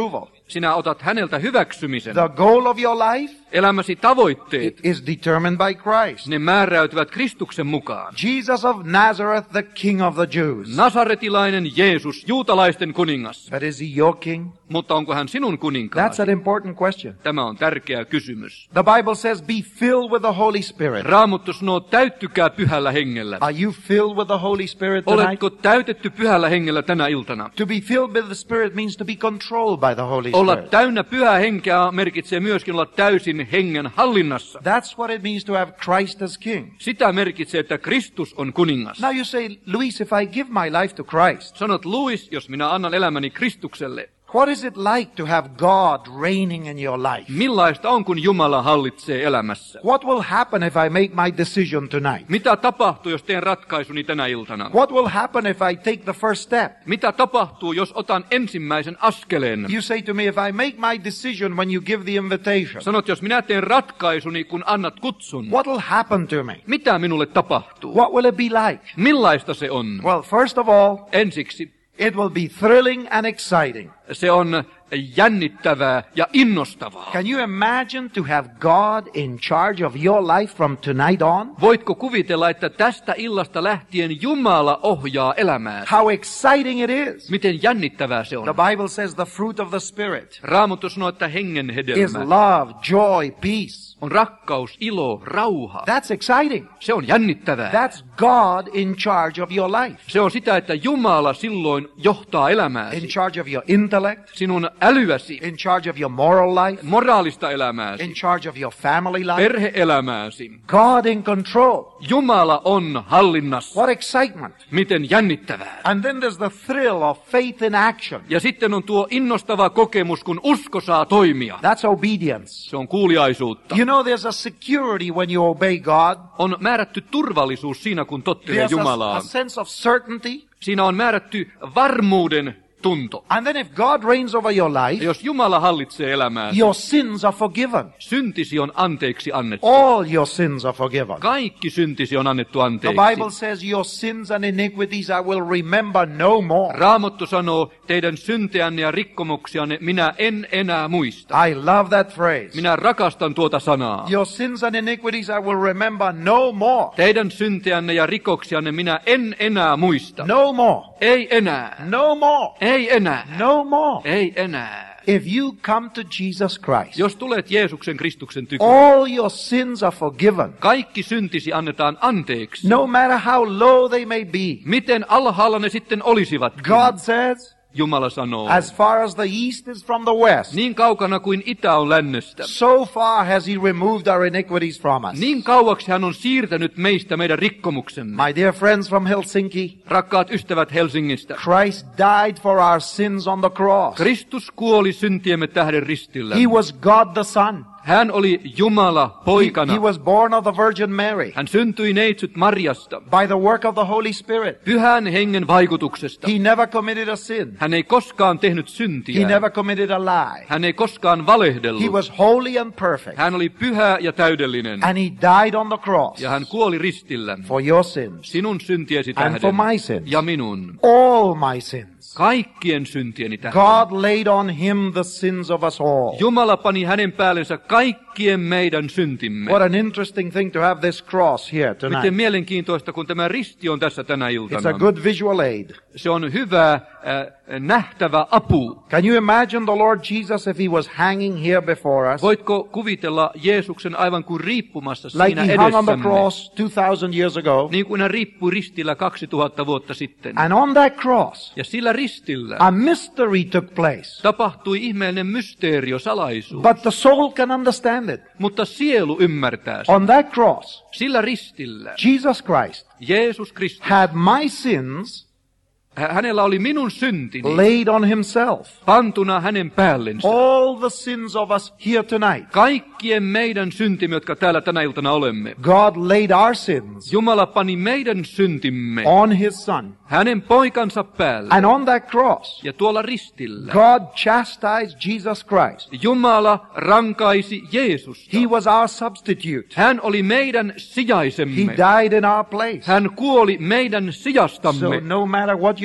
Sinä otat häneltä hyväksymisen. The goal of your life, Elämäsi tavoitteet, it is determined by Christ. ne määräytyvät Kristuksen mukaan. Jesus of Nazareth, the King of the Jews. Nasaretilainen Jeesus, juutalaisten kuningas. But is he your king? Mutta onko hän sinun kuninkaasi? That's an important question. Tämä on tärkeä kysymys. The Bible says, be filled with the Holy Spirit. Raamattu sanoo, täyttykää pyhällä hengellä. Are you filled with the Holy Spirit tonight? Oletko täytetty pyhällä hengellä tänä iltana? To be filled with the Spirit means to be controlled by the Holy Olla Spirit. täynnä pyhää henkeä merkitsee myöskin olla täysin hengen hallinnassa. That's what it means to have Christ as King. Sitä merkitsee, että Kristus on kuningas. Now you say, Luis, if I give my life to Christ, Sanot, Louis, jos minä annan elämäni Kristukselle, what is it like to have God reigning in your life? millaista on, kun Jumala hallitsee elämässä? What will happen if I make my decision tonight? Mitä tapahtuu, jos teen ratkaisuni tänä iltana? What will happen if I take the first step? Mitä tapahtuu, jos otan ensimmäisen askeleen? You say to me, if I make my decision when you give the invitation, Sanot, jos minä teen ratkaisuni, kun annat kutsun, what will happen to me? mitä minulle tapahtuu? What will it be like? Millaista se on? Well, first of all, Ensiksi, it will be thrilling and exciting. se on jännittävää ja innostavaa. Can you imagine to have God in charge of your life from tonight on? Voitko kuvitella, että tästä illasta lähtien Jumala ohjaa elämääsi? How exciting it is. Miten jännittävää se on? The Bible says the fruit of the Spirit Raamattu sanoo, että hengen is hedelmä love, joy, peace. on rakkaus, ilo, rauha. That's exciting. Se on jännittävää. That's God in charge of your life. Se on sitä, että Jumala silloin johtaa In elämääsi. charge of your intellect, Sinun älyäsi, in charge of your moral life, moraalista in elämääsi, charge of your family life. perhe-elämääsi. God in control. Jumala on hallinnassa. What excitement. Miten jännittävää. And then there's the thrill of faith in action. Ja sitten on tuo innostava kokemus, kun usko saa toimia. That's obedience. Se on kuuliaisuutta. You know, there's a security when you obey God. On määrätty turvallisuus siinä, kun tottelee There's a, Jumalaa. a sense of certainty. Siinä on määrätty varmuuden tunto. And then if God reigns over your Ja life, jos Jumala hallitsee elämää, your sins are forgiven. syntisi on anteeksi annettu. All your sins are forgiven. Kaikki syntisi on annettu The anteeksi. Bible says your sins and iniquities I will remember no more. Raamattu sanoo, teidän synteänne ja rikkomuksianne minä en enää muista. I love that phrase. Minä rakastan tuota sanaa. Your sins and iniquities I will remember no more. Teidän synteänne ja rikoksianne minä en enää muista. No more. Ei enää. No more. Ei enää. No more. Ei enää. If you come to Jesus Christ, Jos tulet Jeesuksen Kristuksen tykö, all your sins are forgiven. kaikki syntisi annetaan anteeksi. No matter how low they may be. Miten alhaalla ne sitten olisivat? God says, Jumala sanoo, as far as the east is from the west, niin kaukana kuin itä on lännestä, so far has he removed our iniquities from us. niin kauaksi hän on siirtänyt meistä meidän rikkomuksemme. My dear friends from Helsinki, Rakkaat ystävät Helsingistä, Christ died for our sins on the cross. Kristus kuoli syntiemme tähden ristillä. He was God the Son. Hän oli Jumala He, poikana. he was born of the Virgin Mary Hän syntyi neitsyt Marjasta, by the work of the Holy Spirit. pyhän hengen vaikutuksesta. He never committed a sin. Hän ei koskaan tehnyt He syntiä. never committed a lie. Hän ei koskaan He valehdellut. was holy and perfect. Hän oli pyhä ja täydellinen. And he died on the cross Ja hän kuoli ristillä for your sins sinun syntiesi and for tähden my sins. ja minun. All my sins. Kaikkien syntieni tähden. God laid on him the sins of us all. Jumala pani hänen päällensä kaikkien meidän syntimme. What an interesting thing to have this cross here Miten tonight. mielenkiintoista, kun tämä risti on tässä tänä It's a iltana. good visual aid. Se on hyvä äh, nähtävä apu. Can you imagine the Lord Jesus if he was hanging here before us? Voitko kuvitella Jeesuksen aivan kuin riippumassa Like siinä he hung on the edessämme? cross two thousand years ago. Niin kuin hän riippui ristillä kaksituhatta vuotta sitten. And on that cross, Ja sillä ristillä a mystery took place. tapahtui ihmeellinen mysteerio, salaisuus. But the soul can understand it. Mutta sielu ymmärtää sen. On that cross, Sillä ristillä Jesus Christ Jeesus Kristus, had my sins hä- hänellä oli minun syntini laid on himself. pantuna hänen päällensä. All the sins of us here tonight. Kaikkien meidän syntimme, jotka täällä tänä iltana olemme. God laid our sins Jumala pani meidän syntimme on his son. hänen poikansa päälle. And on that cross, Ja tuolla ristillä God chastised Jesus Christ. Jumala rankaisi Jeesusta. He was our substitute. Hän oli meidän He sijaisemme. died in our place. Hän kuoli meidän So sijastamme. no matter what your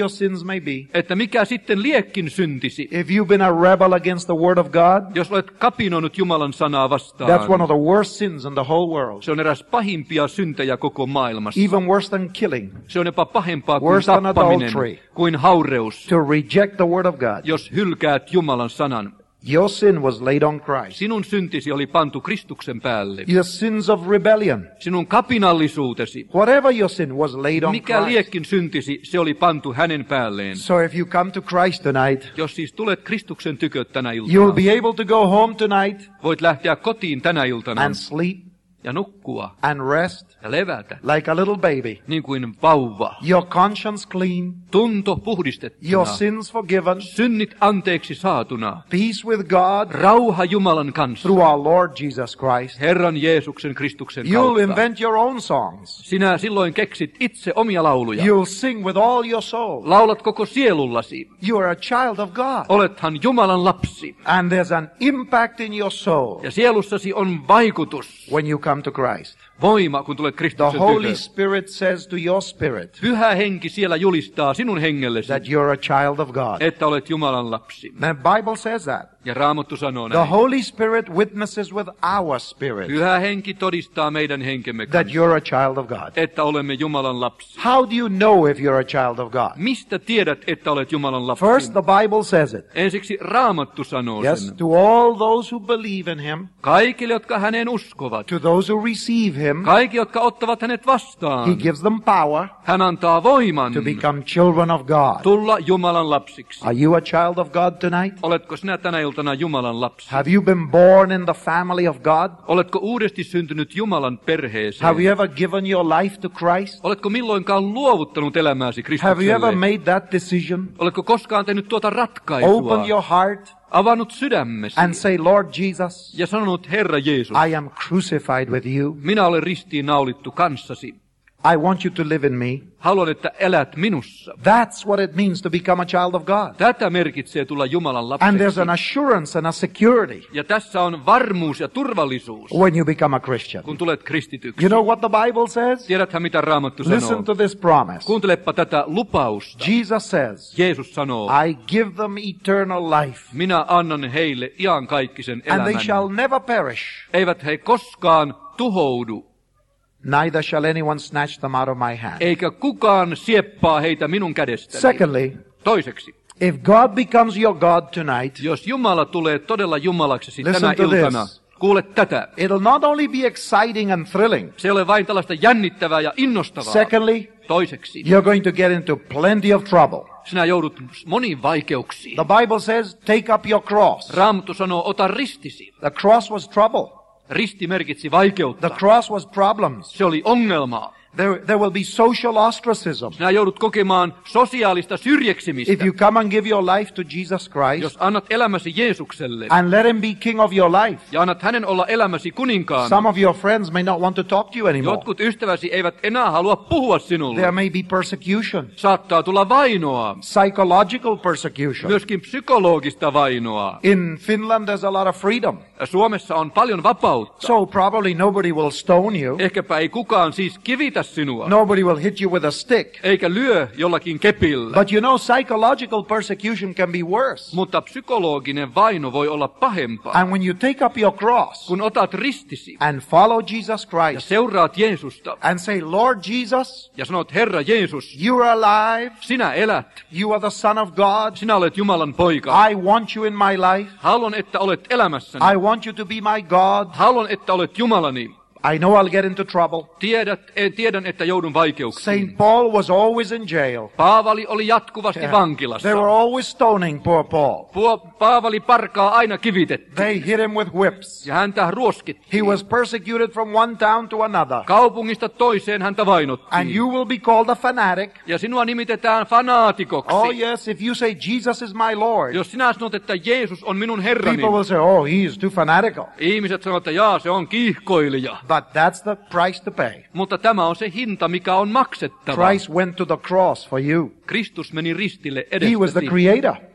your sins may be, että mikä sitten liekkin syntisi, if you've been a rebel against the word of God, jos olet kapinoinut Jumalan sanaa vastaan, that's one of the worst sins in the whole world. se on eräs pahimpia syntejä koko maailmassa. Even worse than killing. Se on jopa pahempaa kuin Worse than tappaminen, adultery. kuin haureus, To reject the word of God. jos hylkäät Jumalan sanan. Your sin was laid on Christ. Sinun syntisi oli pantu Kristuksen päälle. Your sins of rebellion, Sinun kapinallisuutesi, whatever your sin, was laid on mikä Christ. liekkin syntisi, se oli pantu hänen päälleen. So if you come to Christ tonight, Jos siis tulet Kristuksen tykö tänä you'll iltana, be able to go home tonight voit lähteä kotiin tänä iltana and sleep ja nukkua and rest ja levätä, like a little baby. niin kuin vauva. Your conscience clean, Tunto puhdistettuna, your sins forgiven, synnit anteeksi saatuna, peace with God rauha Jumalan kanssa, through our Lord Jesus Christ. Herran Jeesuksen Kristuksen You'll kautta. invent your own songs. Sinä silloin keksit itse omia lauluja. You'll sing with all your soul. Laulat koko sielullasi. You are a child of God. Olethan Jumalan lapsi. And there's an impact in your soul Ja sielussasi on vaikutus, when you come to Christ. voima, kun tulet The Kristuksen Holy tykö. Spirit says to your spirit Pyhä henki siellä julistaa sinun hengellesi, that you're a child of God. että olet Jumalan lapsi. The Bible says that. Ja Raamattu sanoo The näin. Holy Spirit witnesses with our spirit Pyhä henki todistaa meidän henkemme that kanssa, you're a child of God. että olemme Jumalan lapsi. How do you know if you're a child of God? Mistä tiedät, että olet Jumalan lapsi? First, the Bible says it. Ensiksi Raamattu sanoo Yes, sen. to all those who believe in Him, Kaikille, jotka häneen uskovat, to those who receive Him, kaikki, jotka ottavat hänet He vastaan, gives them power hän antaa voiman to become children of God. tulla Jumalan lapsiksi. Are you a child of God tonight? Oletko sinä tänä iltana Jumalan lapsi? Have you been born in the family of God? Oletko uudesti syntynyt Jumalan perheeseen? Have you ever given your life to Christ? Oletko milloinkaan luovuttanut elämääsi Have you ever Kristukselle? made that decision? Oletko koskaan tehnyt tuota Open ratkaisua? your heart Avannut sydämesi and say, Lord Jesus, ja sanonut, Herra Jeesus, I am crucified with you. minä olen ristiin naulittu kanssasi. I want you to live in me. Haluan, että elät minussa. That's what it means to become a child of God. Tätä merkitsee tulla Jumalan And there's lapseksi. an assurance and a security Ja tässä on varmuus ja turvallisuus, when you become a Christian. kun tulet kristityksi. You know what the Bible says? Tiedäthän, mitä Raamattu sanoo? Listen to this promise. Kuuntelepa tätä lupausta. Jesus says, Jeesus sanoo, I give them eternal life, minä annan heille iankaikkisen and they elämän. shall never perish, Eivät he koskaan tuhoudu, neither shall anyone snatch them out of my hand. eikä kukaan sieppaa heitä minun kädestäni. Secondly, Toiseksi, if God becomes your God tonight, jos Jumala tulee todella Jumalaksesi Listen tänä to iltana, this. kuule tätä. it'll not only be exciting and thrilling. Se ei ole vain tällaista jännittävää ja innostavaa. Secondly, Toiseksi, you're going to get into plenty of trouble. sinä joudut moniin vaikeuksiin. The Bible says, take up your cross. Raamattu sanoo, ota ristisi. The cross was trouble. Risti merkitsi vaikeutta. The cross was problems. Se oli ongelmaa. There, there will be social ostracism. Sinä joudut kokemaan sosiaalista syrjeksimistä. If you come and give your life to Jesus Christ Jos annat elämäsi Jeesukselle and let Him be King of your life, ja annat hänen olla elämäsi kuninkaan, some of your friends may not want to talk to you anymore. jotkut ystäväsi eivät enää halua puhua sinulle. There may be persecution, Saattaa tulla vainoa, psychological persecution. myöskin psykologista vainoa. In Finland, there's a lot of freedom. Suomessa on paljon vapautta. So probably nobody will stone you. Ehkäpä ei kukaan siis kivitä sinua, Nobody will hit you with a stick. eikä lyö jollakin kepillä. But you know, psychological persecution can be worse. Mutta psykologinen vaino voi olla pahempaa. And when you take up your cross Kun otat ristisi and follow Jesus ja Christ seuraat Jeesusta and say, Lord Jesus, ja sanot, Herra Jeesus, you are alive. sinä elät, You are the Son of God. sinä olet Jumalan poika. I want you in my life. Haluan, että olet elämässäni. I want you to be my God. Haluan, että olet Jumalani. I know I'll get into trouble. Tiedät, en tiedän, että joudun vaikeuksiin. Saint Paul was always in jail. Paavali oli jatkuvasti vankilassa. They were always stoning poor Paul. Puo- Paavali parkaa aina kivitettiin. They hit him with whips. Ja häntä He ruoskittiin. was persecuted from one town to another. Kaupungista toiseen häntä And vainottiin. you will be called a fanatic. Ja sinua nimitetään fanaatikoksi. Oh yes, if you say Jesus is my Lord, Jos sinä sanot, että Jeesus on minun herrani, people will say, oh, he is too fanatical. ihmiset sanovat, että jaa, se on kiihkoilija. But that's the price to pay. Mutta tämä on se hinta, mikä on maksettava. Christ went to the cross for you. Kristus meni ristille He was the edestäsi. creator.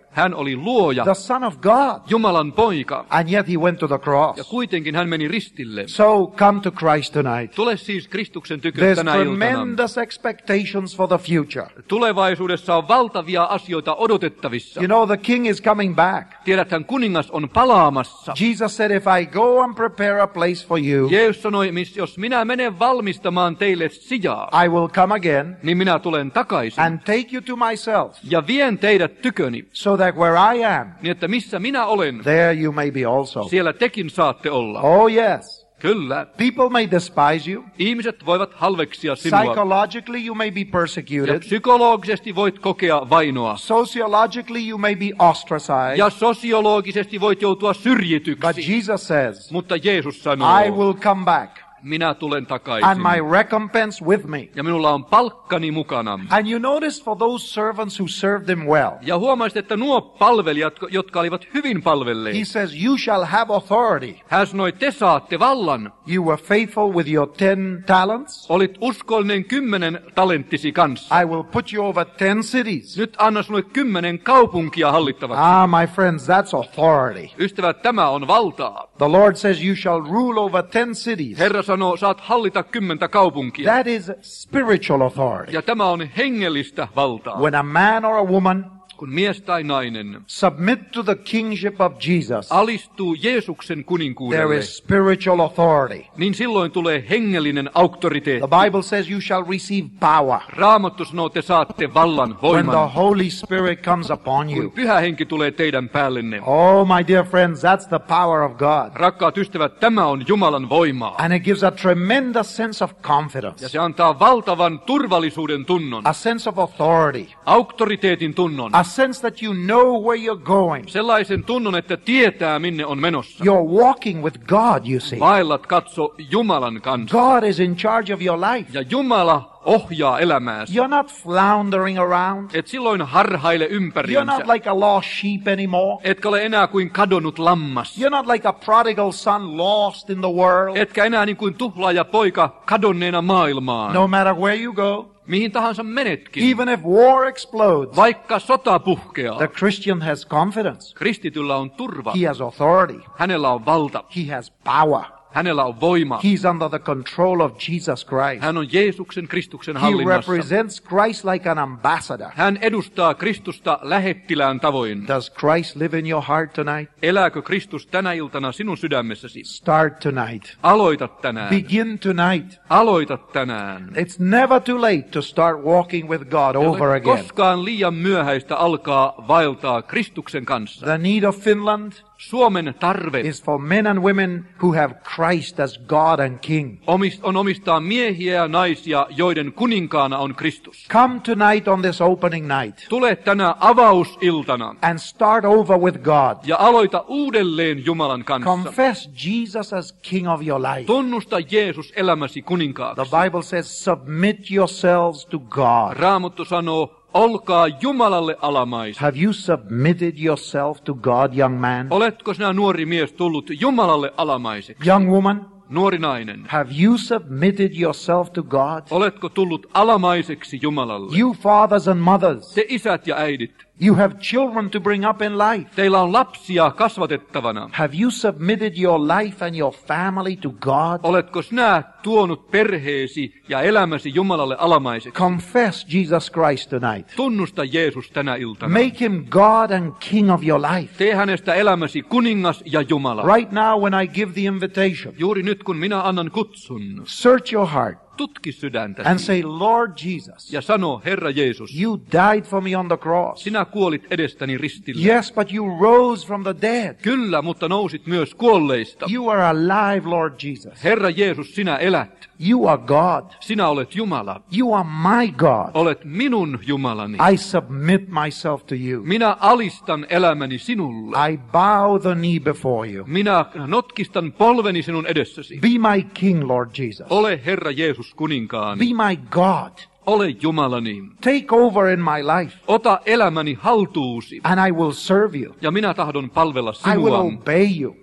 Hän oli luoja, the Son of God, Jumalan poika, and yet he went to the cross. ja kuitenkin hän meni ristille. So come to Christ tonight. Tule siis Kristuksen tykö There's tänä iltana. tremendous expectations for the future. Tulevaisuudessa on valtavia asioita odotettavissa. You know, the king is coming back. Tiedäthän, kuningas on palaamassa. Jesus said, if I go and prepare a place for you, Jeesus sanoi, jos minä menen valmistamaan teille sijaa, I will come again niin minä tulen takaisin and take you to myself, ja vien teidät tyköni, so that where I am, niin että missä minä olen, there you may be also. siellä tekin saatte olla. Oh yes. Kyllä. People may despise you. Ihmiset voivat halveksia sinua. Psychologically you may be Ja persecuted. psykologisesti voit kokea vainoa. Sociologically you may be ostracized. Ja sosiologisesti voit joutua But syrjityksi. Jesus says, Mutta Jeesus sanoo, I will come back, minä tulen and takaisin. my recompense with me. Ja minulla on palkkani mukana. And you notice for those servants who served him well, Ja huomaisit, että nuo palvelijat, jotka olivat hyvin he palvelleet, says, you shall have authority. hän sanoi, te saatte vallan. You were faithful with your ten talents. Olit uskollinen kymmenen talenttisi kanssa. I will put you over ten cities. Nyt anna sinulle kymmenen kaupunkia hallittavaksi. Ah, my friends, that's authority. Ystävät, tämä on valtaa. The Lord says you shall rule over ten cities. Herra sanoo, saat hallita kymmentä kaupunkia. That is spiritual authority. Ja tämä on hengellistä valtaa. When a man or a woman Kun mies tai nainen submit to the kingship of Jesus, alistuu Jeesuksen there kuninkuudelle, is spiritual authority. niin silloin tulee hengellinen auktoriteetti. The Bible says you shall receive power Raamattu sanoo, te saatte vallan, when the voiman, Holy Spirit comes upon kun you. pyhä henki tulee teidän päällenne. Oh, my dear friends, that's the power of God. Rakkaat ystävät, tämä on Jumalan voimaa. And it gives a tremendous sense of confidence, Ja se antaa valtavan turvallisuuden tunnon, a sense of authority, auktoriteetin tunnon, a sense that you know where you're going. sellaisen tunnon, että tietää minne on menossa. You're walking with God, you see. Vaellat katso Jumalan kanssa. God is in charge of your life. Ja Jumala ohjaa elämääsi. You're not floundering around. Et silloin harhaile You're ympäriinsä. not like a lost sheep anymore. Etkä ole enää kuin kadonnut lammas. You're not like a prodigal son lost in the world. Etkä enää niin kuin tuhlaaja poika kadonneena maailmaan. No matter where you go, Mihin tahansa menetkin. even if war explodes, Vaikka sota puhkeaa. the Christian has confidence. Kristityllä on turva. He has authority. Hänellä on valta. He has power. Hänellä on voima. He's under the control of Jesus Christ. Hän on Jeesuksen Kristuksen He hallinnassa. represents Christ like an ambassador. Hän edustaa Kristusta lähettilään tavoin. Does Christ live in your heart tonight? Elääkö Kristus tänä iltana sinun sydämessäsi? Start tonight. Aloita tänään. Begin tonight. Aloita tänään. It's never too late to start walking with God Ei over ole again. koskaan liian myöhäistä alkaa vaeltaa Kristuksen kanssa. The need of Finland Suomen tarve is for men and women who have Christ as God and King. omist- on omistaa miehiä ja naisia, joiden kuninkaana on Kristus. Come tonight on this opening night Tule tänä avausiltana and start over with God. ja aloita uudelleen Jumalan kanssa. Confess Jesus as King of your life. Tunnusta Jeesus elämäsi kuninkaaksi. The Bible says, submit yourselves to God. Raamattu sanoo, olkaa Jumalalle alamaiset. Have you submitted yourself to God, young man? Oletko sinä nuori mies tullut Jumalalle alamaiseksi? Young woman, Nuori nainen, have you submitted yourself to God? oletko tullut alamaiseksi Jumalalle? You fathers and mothers, Te isät ja äidit, you have children to bring up in life. teillä on lapsia kasvatettavana. Have you submitted your life and your family to God? Oletko sinä tuonut perheesi ja elämäsi Jumalalle alamaiseksi? Confess Jesus Christ tonight. Tunnusta Jeesus tänä iltana. Make him God and King of your life. Tee hänestä elämäsi kuningas ja Jumala. Right now when I give the invitation, Juuri nyt kun minä annan kutsun, search your heart tutki sydäntäsi and say, Lord Jesus, ja sano, Herra Jeesus, you died for me on the cross. sinä kuolit edestäni ristillä. Yes, but you rose from the dead. Kyllä, mutta nousit myös kuolleista. You are alive, Lord Jesus. Herra Jeesus, sinä elät. You are God. Sinä olet Jumala. You are my God. Olet minun Jumalani. I submit myself to you. Minä alistan elämäni sinulle. I bow the knee before you. Minä notkistan polveni sinun edessäsi. Be my King, Lord Jesus. Ole Herra Jeesus kuninkaani. Be my God. Ole Jumalani. Take over in my life, Ota elämäni haltuusi. and I will serve you. Ja minä tahdon palvella I will sinua. obey you.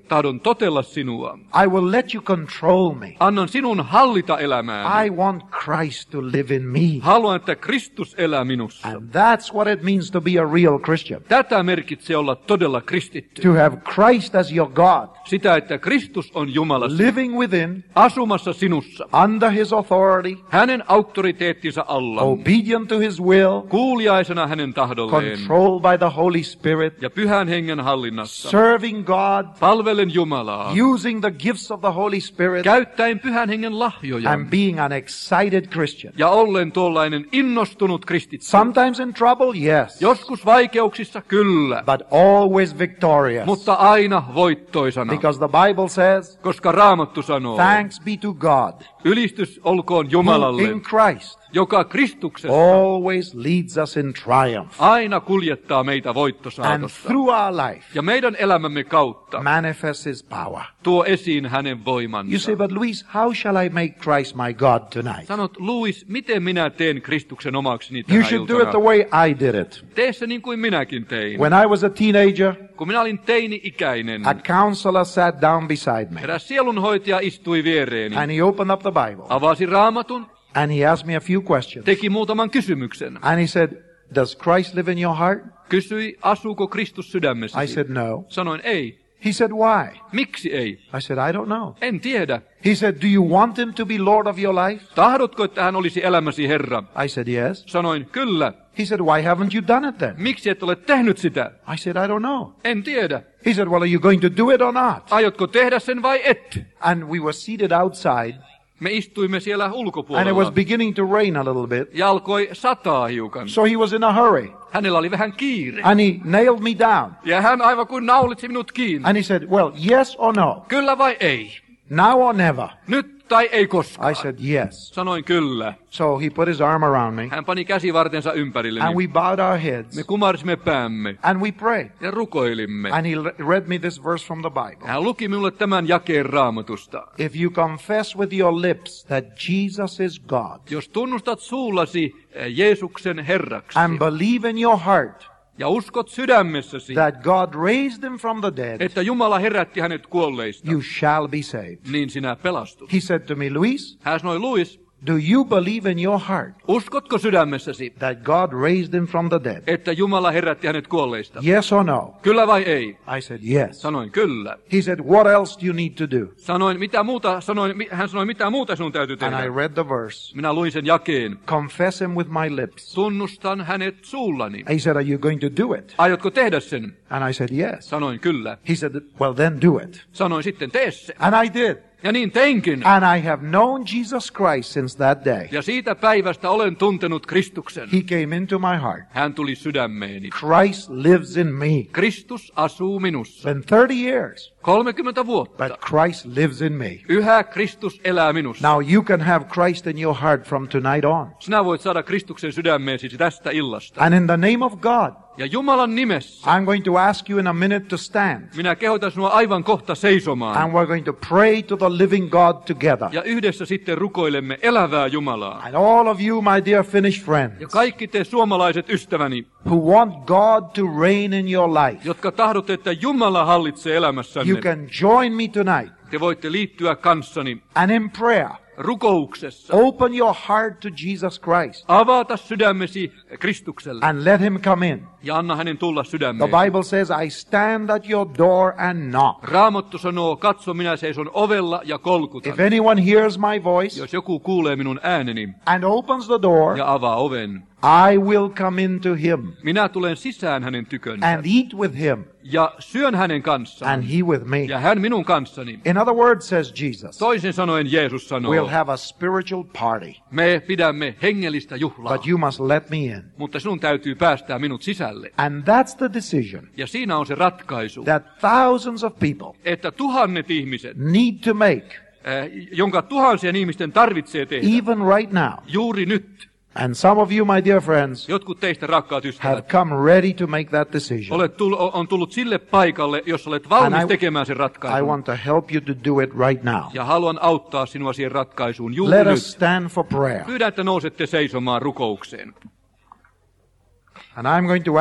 tahdon totella sinua. I will let you control me. Annan sinun hallita elämääni. I want Christ to live in me. Haluan, että Kristus elää minussa. And that's what it means to be a real Christian. Tätä merkitsee olla todella kristitty. To have Christ as your God. Sitä, että Kristus on Jumalassa. Living within. Asumassa sinussa. Under his authority. Hänen auktoriteettinsa alla. Obedient to his will. Kuuliaisena hänen tahdolleen. Controlled by the Holy Spirit. Ja pyhän hengen hallinnassa. Serving God. Palvellen Jumalaa. Using the gifts of the Holy Spirit. Käyttäen pyhän hengen lahjoja. And being an excited Christian. Ja ollen tuollainen innostunut kristitty. Sometimes in trouble, yes. Joskus vaikeuksissa, kyllä. But always victorious. Mutta aina voittoisana. Because the Bible says, koska Raamattu sanoo, thanks be to God, ylistys olkoon Jumalalle, who in Christ joka Kristuksessa always leads us in triumph. Aina kuljettaa meitä And voittosaatossa. through our life Ja meidän elämämme kautta manifests his power. tuo esiin hänen voimansa. You say, but Luis, how shall I make Christ my God tonight? Sanot, Louis, miten minä teen Kristuksen omakseni You tänä should do it the iltana? way I did it. Tee se niin kuin minäkin tein. When I was a teenager, Kun minä olin teini-ikäinen, a counselor sat down beside me eräs sielunhoitaja istui viereeni, and he opened up the Bible avasi Raamatun, and he asked me a few questions. teki muutaman kysymyksen. And he said, does Christ live in your heart? Kysyi, asuuko Kristus I sydämessäsi? said, no. Sanoin, ei. He said, why? Miksi ei? I said, I don't know. En tiedä. He said, do you want him to be Lord of your life? Tahdotko, että hän olisi elämäsi Herra? I said, yes. Sanoin, kyllä. He said, why haven't you done it then? Miksi et ole tehnyt sitä? I said, I don't know. En tiedä. He said, well, are you going to do it or not? Aiotko tehdä sen vai et? And we were seated outside, Me istuimme siellä and it was ulkopuolella. beginning to rain a little bit. Ja alkoi sataa hiukan. So he was in a hurry, Hänellä oli vähän kiire. and he nailed me down. Ja hän aivan kuin naulitsi minut kiinni. And he said, well, yes or no? Kyllä vai ei? Now or never? Nyt tai ei koskaan? I said, yes. Sanoin kyllä. So he put his arm around me, Hän pani käsivartensa ympärilleni. and we bowed our heads, Me kumarsimme päämme and we prayed. ja rukoilimme. And he l- read me this verse from the Bible. Hän luki minulle tämän jakeen Raamatusta. If you confess with your lips that Jesus is God, Jos tunnustat suullasi eh, Jeesuksen Herraksi and believe in your heart ja uskot sydämessäsi, that God raised him from the dead, että Jumala herätti hänet kuolleista, you shall be saved. niin sinä pelastut. He said to me, Luis, Hän sanoi, Louis, do you believe in your heart uskotko sydämessäsi, that God raised him from the dead? että Jumala herätti hänet kuolleista? Yes or no? Kyllä vai ei? I said, yes. Sanoin, kyllä. He said, what else do you need to do? Sanoin, mitä muuta, sanoin, mi- hän sanoi, mitä muuta sinun täytyy And I tehdä. read the verse. Minä luin sen jakeen. Confess him with my lips. Tunnustan hänet suullani. He said, are you going to do it? Aiotko tehdä sen? And I said, yes. Sanoin, kyllä. He said, well, then do it. Sanoin sitten, tee se. And I did. Ja niin teinkin. And I have known Jesus Christ since that day. Ja siitä päivästä olen tuntenut Kristuksen. He came into my heart. Hän tuli sydämeeni. Christ lives in me. Kristus asuu minussa. Been thirty years, kolmekymmentä vuotta. but Christ lives in me. Yhä Kristus elää minussa. Now you can have Christ in your heart from tonight on. Sinä voit saada Kristuksen sydämeesi tästä illasta. And in the name of God, Ja Jumalan nimessä I'm going to ask you in a minute to stand. minä kehotan sinua aivan kohta seisomaan. And we're going to pray to the living God together. Ja yhdessä sitten rukoilemme elävää Jumalaa. And all of you, my dear Finnish Ja friends, kaikki te suomalaiset ystäväni, who want God to reign in your life, jotka tahdotte, että Jumala hallitsee elämässänne, you can join me tonight. te voitte liittyä kanssani And in prayer, rukouksessa. open your heart to Jesus Christ Avata sydämesi Kristukselle and let him come in. ja anna hänen tulla The sydämeesi. Bible says, I stand at your door and knock. Raamattu sanoo, katso minä seison ovella ja kolkutan. If anyone hears my voice Jos joku kuulee minun ääneni and opens the door, ja avaa oven, I will come into him minä tulen sisään hänen tykönsä and eat with him ja syön hänen kanssaan and he with me. ja hän minun kanssani. In other words, says Jesus, Toisin sanoen Jeesus sanoo, we'll have a spiritual party, me pidämme hengellistä juhlaa, but you must let me in. mutta sinun täytyy päästää minut sisälle. And that's the decision Ja siinä on se ratkaisu, that thousands of people että tuhannet ihmiset, need to make eh, jonka tuhansien ihmisten tarvitsee tehdä even right now. juuri nyt. And some of you, my dear friends, Jotkut teistä, rakkaat have ystävät, come ready to make that decision. olet tull, on tullut sille paikalle, jos olet valmis And I- tekemään sen I ratkaisun. want to help you to do it right now. Ja haluan auttaa sinua siihen ratkaisuun juuri Let nyt. us stand for prayer. Pyydän, että nousette seisomaan rukoukseen. And I'm going to ask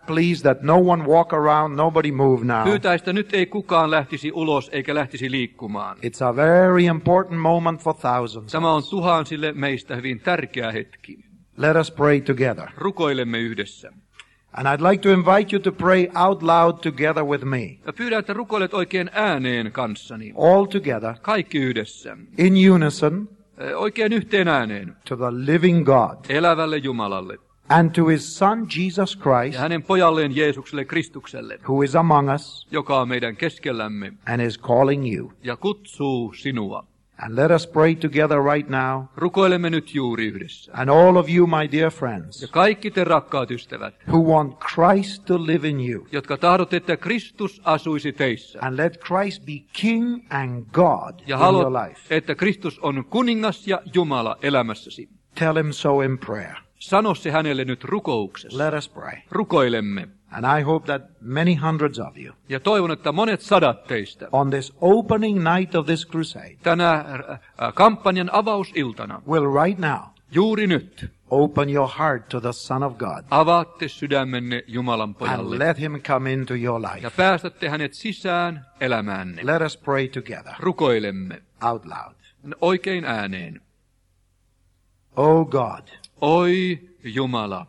please, that no one walk around, nobody move now. Pyytäistä nyt ei kukaan lähtisi ulos eikä lähtisi liikkumaan. It's a very important moment for thousands. Tämä on tuhansille meistä hyvin tärkeä hetki. Let us pray together. Rukoilemme yhdessä. And I'd like to invite you to pray out loud together with me. Ja pyydän, että rukoilet oikein ääneen kanssani. All together. Kaikki yhdessä. In unison. Oikein yhteen ääneen. To the living God. Elävälle Jumalalle. And to his son Jesus Christ. Ja hänen pojalleen Jeesukselle Kristukselle. Who is among us. Joka on meidän keskellämme. And is calling you. Ja kutsuu sinua. And let us pray together right now. Rukoilemme nyt juuri yhdessä. And all of you, my dear friends. Ja kaikki te rakkaat ystävät. Who want Christ to live in you. Jotka tahdotte, että Kristus asuisi teissä. And let Christ be King and God ja in your haluat, life. että Kristus on kuningas ja Jumala elämässäsi. Tell him so in prayer. Sano se hänelle nyt rukouksessa. Let us pray. Rukoilemme. And I hope that many hundreds of you. Ja toivon, että monet sadat teistä. On this opening night of this crusade. Tänä äh, kampanjan avausiltana. Will right now. Juuri nyt. Open your heart to the Son of God. Avaatte sydämenne Jumalan pojalle. And let him come into your life. Ja päästätte hänet sisään elämäänne. Let us pray together. Rukoilemme. Out loud. Oikein ääneen. Oh God. Oi Jumala.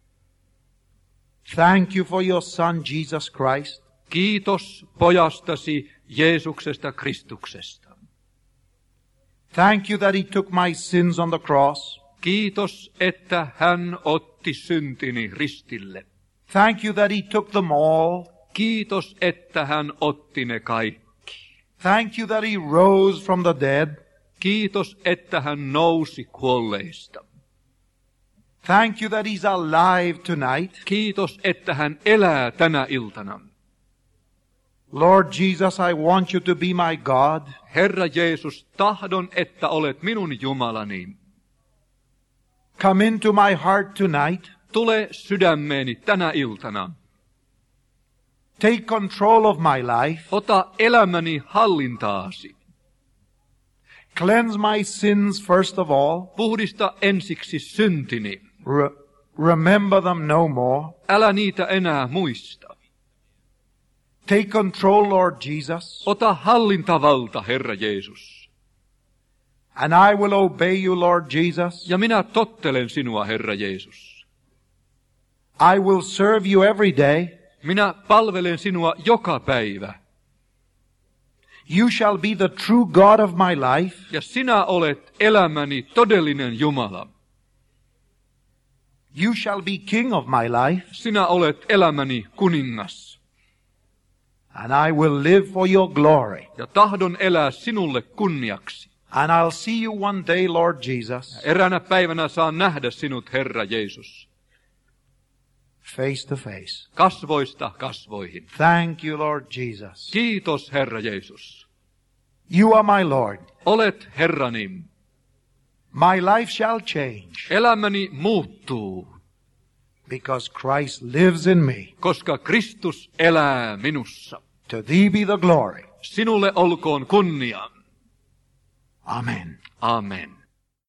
Thank you for your son Jesus Christ. Kiitos pojastasi Jeesuksesta Kristuksesta. Thank you that he took my sins on the cross. Kiitos, että hän otti syntini ristille. Thank you that he took them all. Kiitos, että hän otti ne kaikki. Thank you that he rose from the dead. Kiitos, että hän nousi kuolleista. Thank you that he's alive tonight. Kiitos, että hän elää tänä iltana. Lord Jesus, I want you to be my God. Herra Jeesus, tahdon, että olet minun Jumalani. Come into my heart tonight. Tule sydämeeni tänä iltana. Take control of my life. Ota elämäni hallintaasi. Cleanse my sins first of all. Puhdista ensiksi syntini. Re- remember them no more. Älä niitä enää muista. Take control, Lord Jesus. Ota hallintavalta, Herra Jeesus. And I will obey you, Lord Jesus. Ja minä tottelen sinua, Herra Jeesus. I will serve you every day. Minä palvelen sinua joka päivä. You shall be the true God of my life. Ja sinä olet elämäni todellinen Jumala. You shall be king of my life. Sinä olet elämäni kuningas. And I will live for your glory. Ja tahdon elää sinulle kunniaksi. And I'll see you one day, Lord Jesus. Eräänä päivänä saan nähdä sinut, Herra Jeesus. Face to face. Kasvoista kasvoihin. Thank you, Lord Jesus. Kiitos, Herra Jeesus. You are my Lord. Olet Herrani. My life shall change. Elämäni muuttuu. Because Christ lives in me. Koska Kristus elää minussa. To thee be the glory. Sinulle olkoon kunnia. Amen. Amen.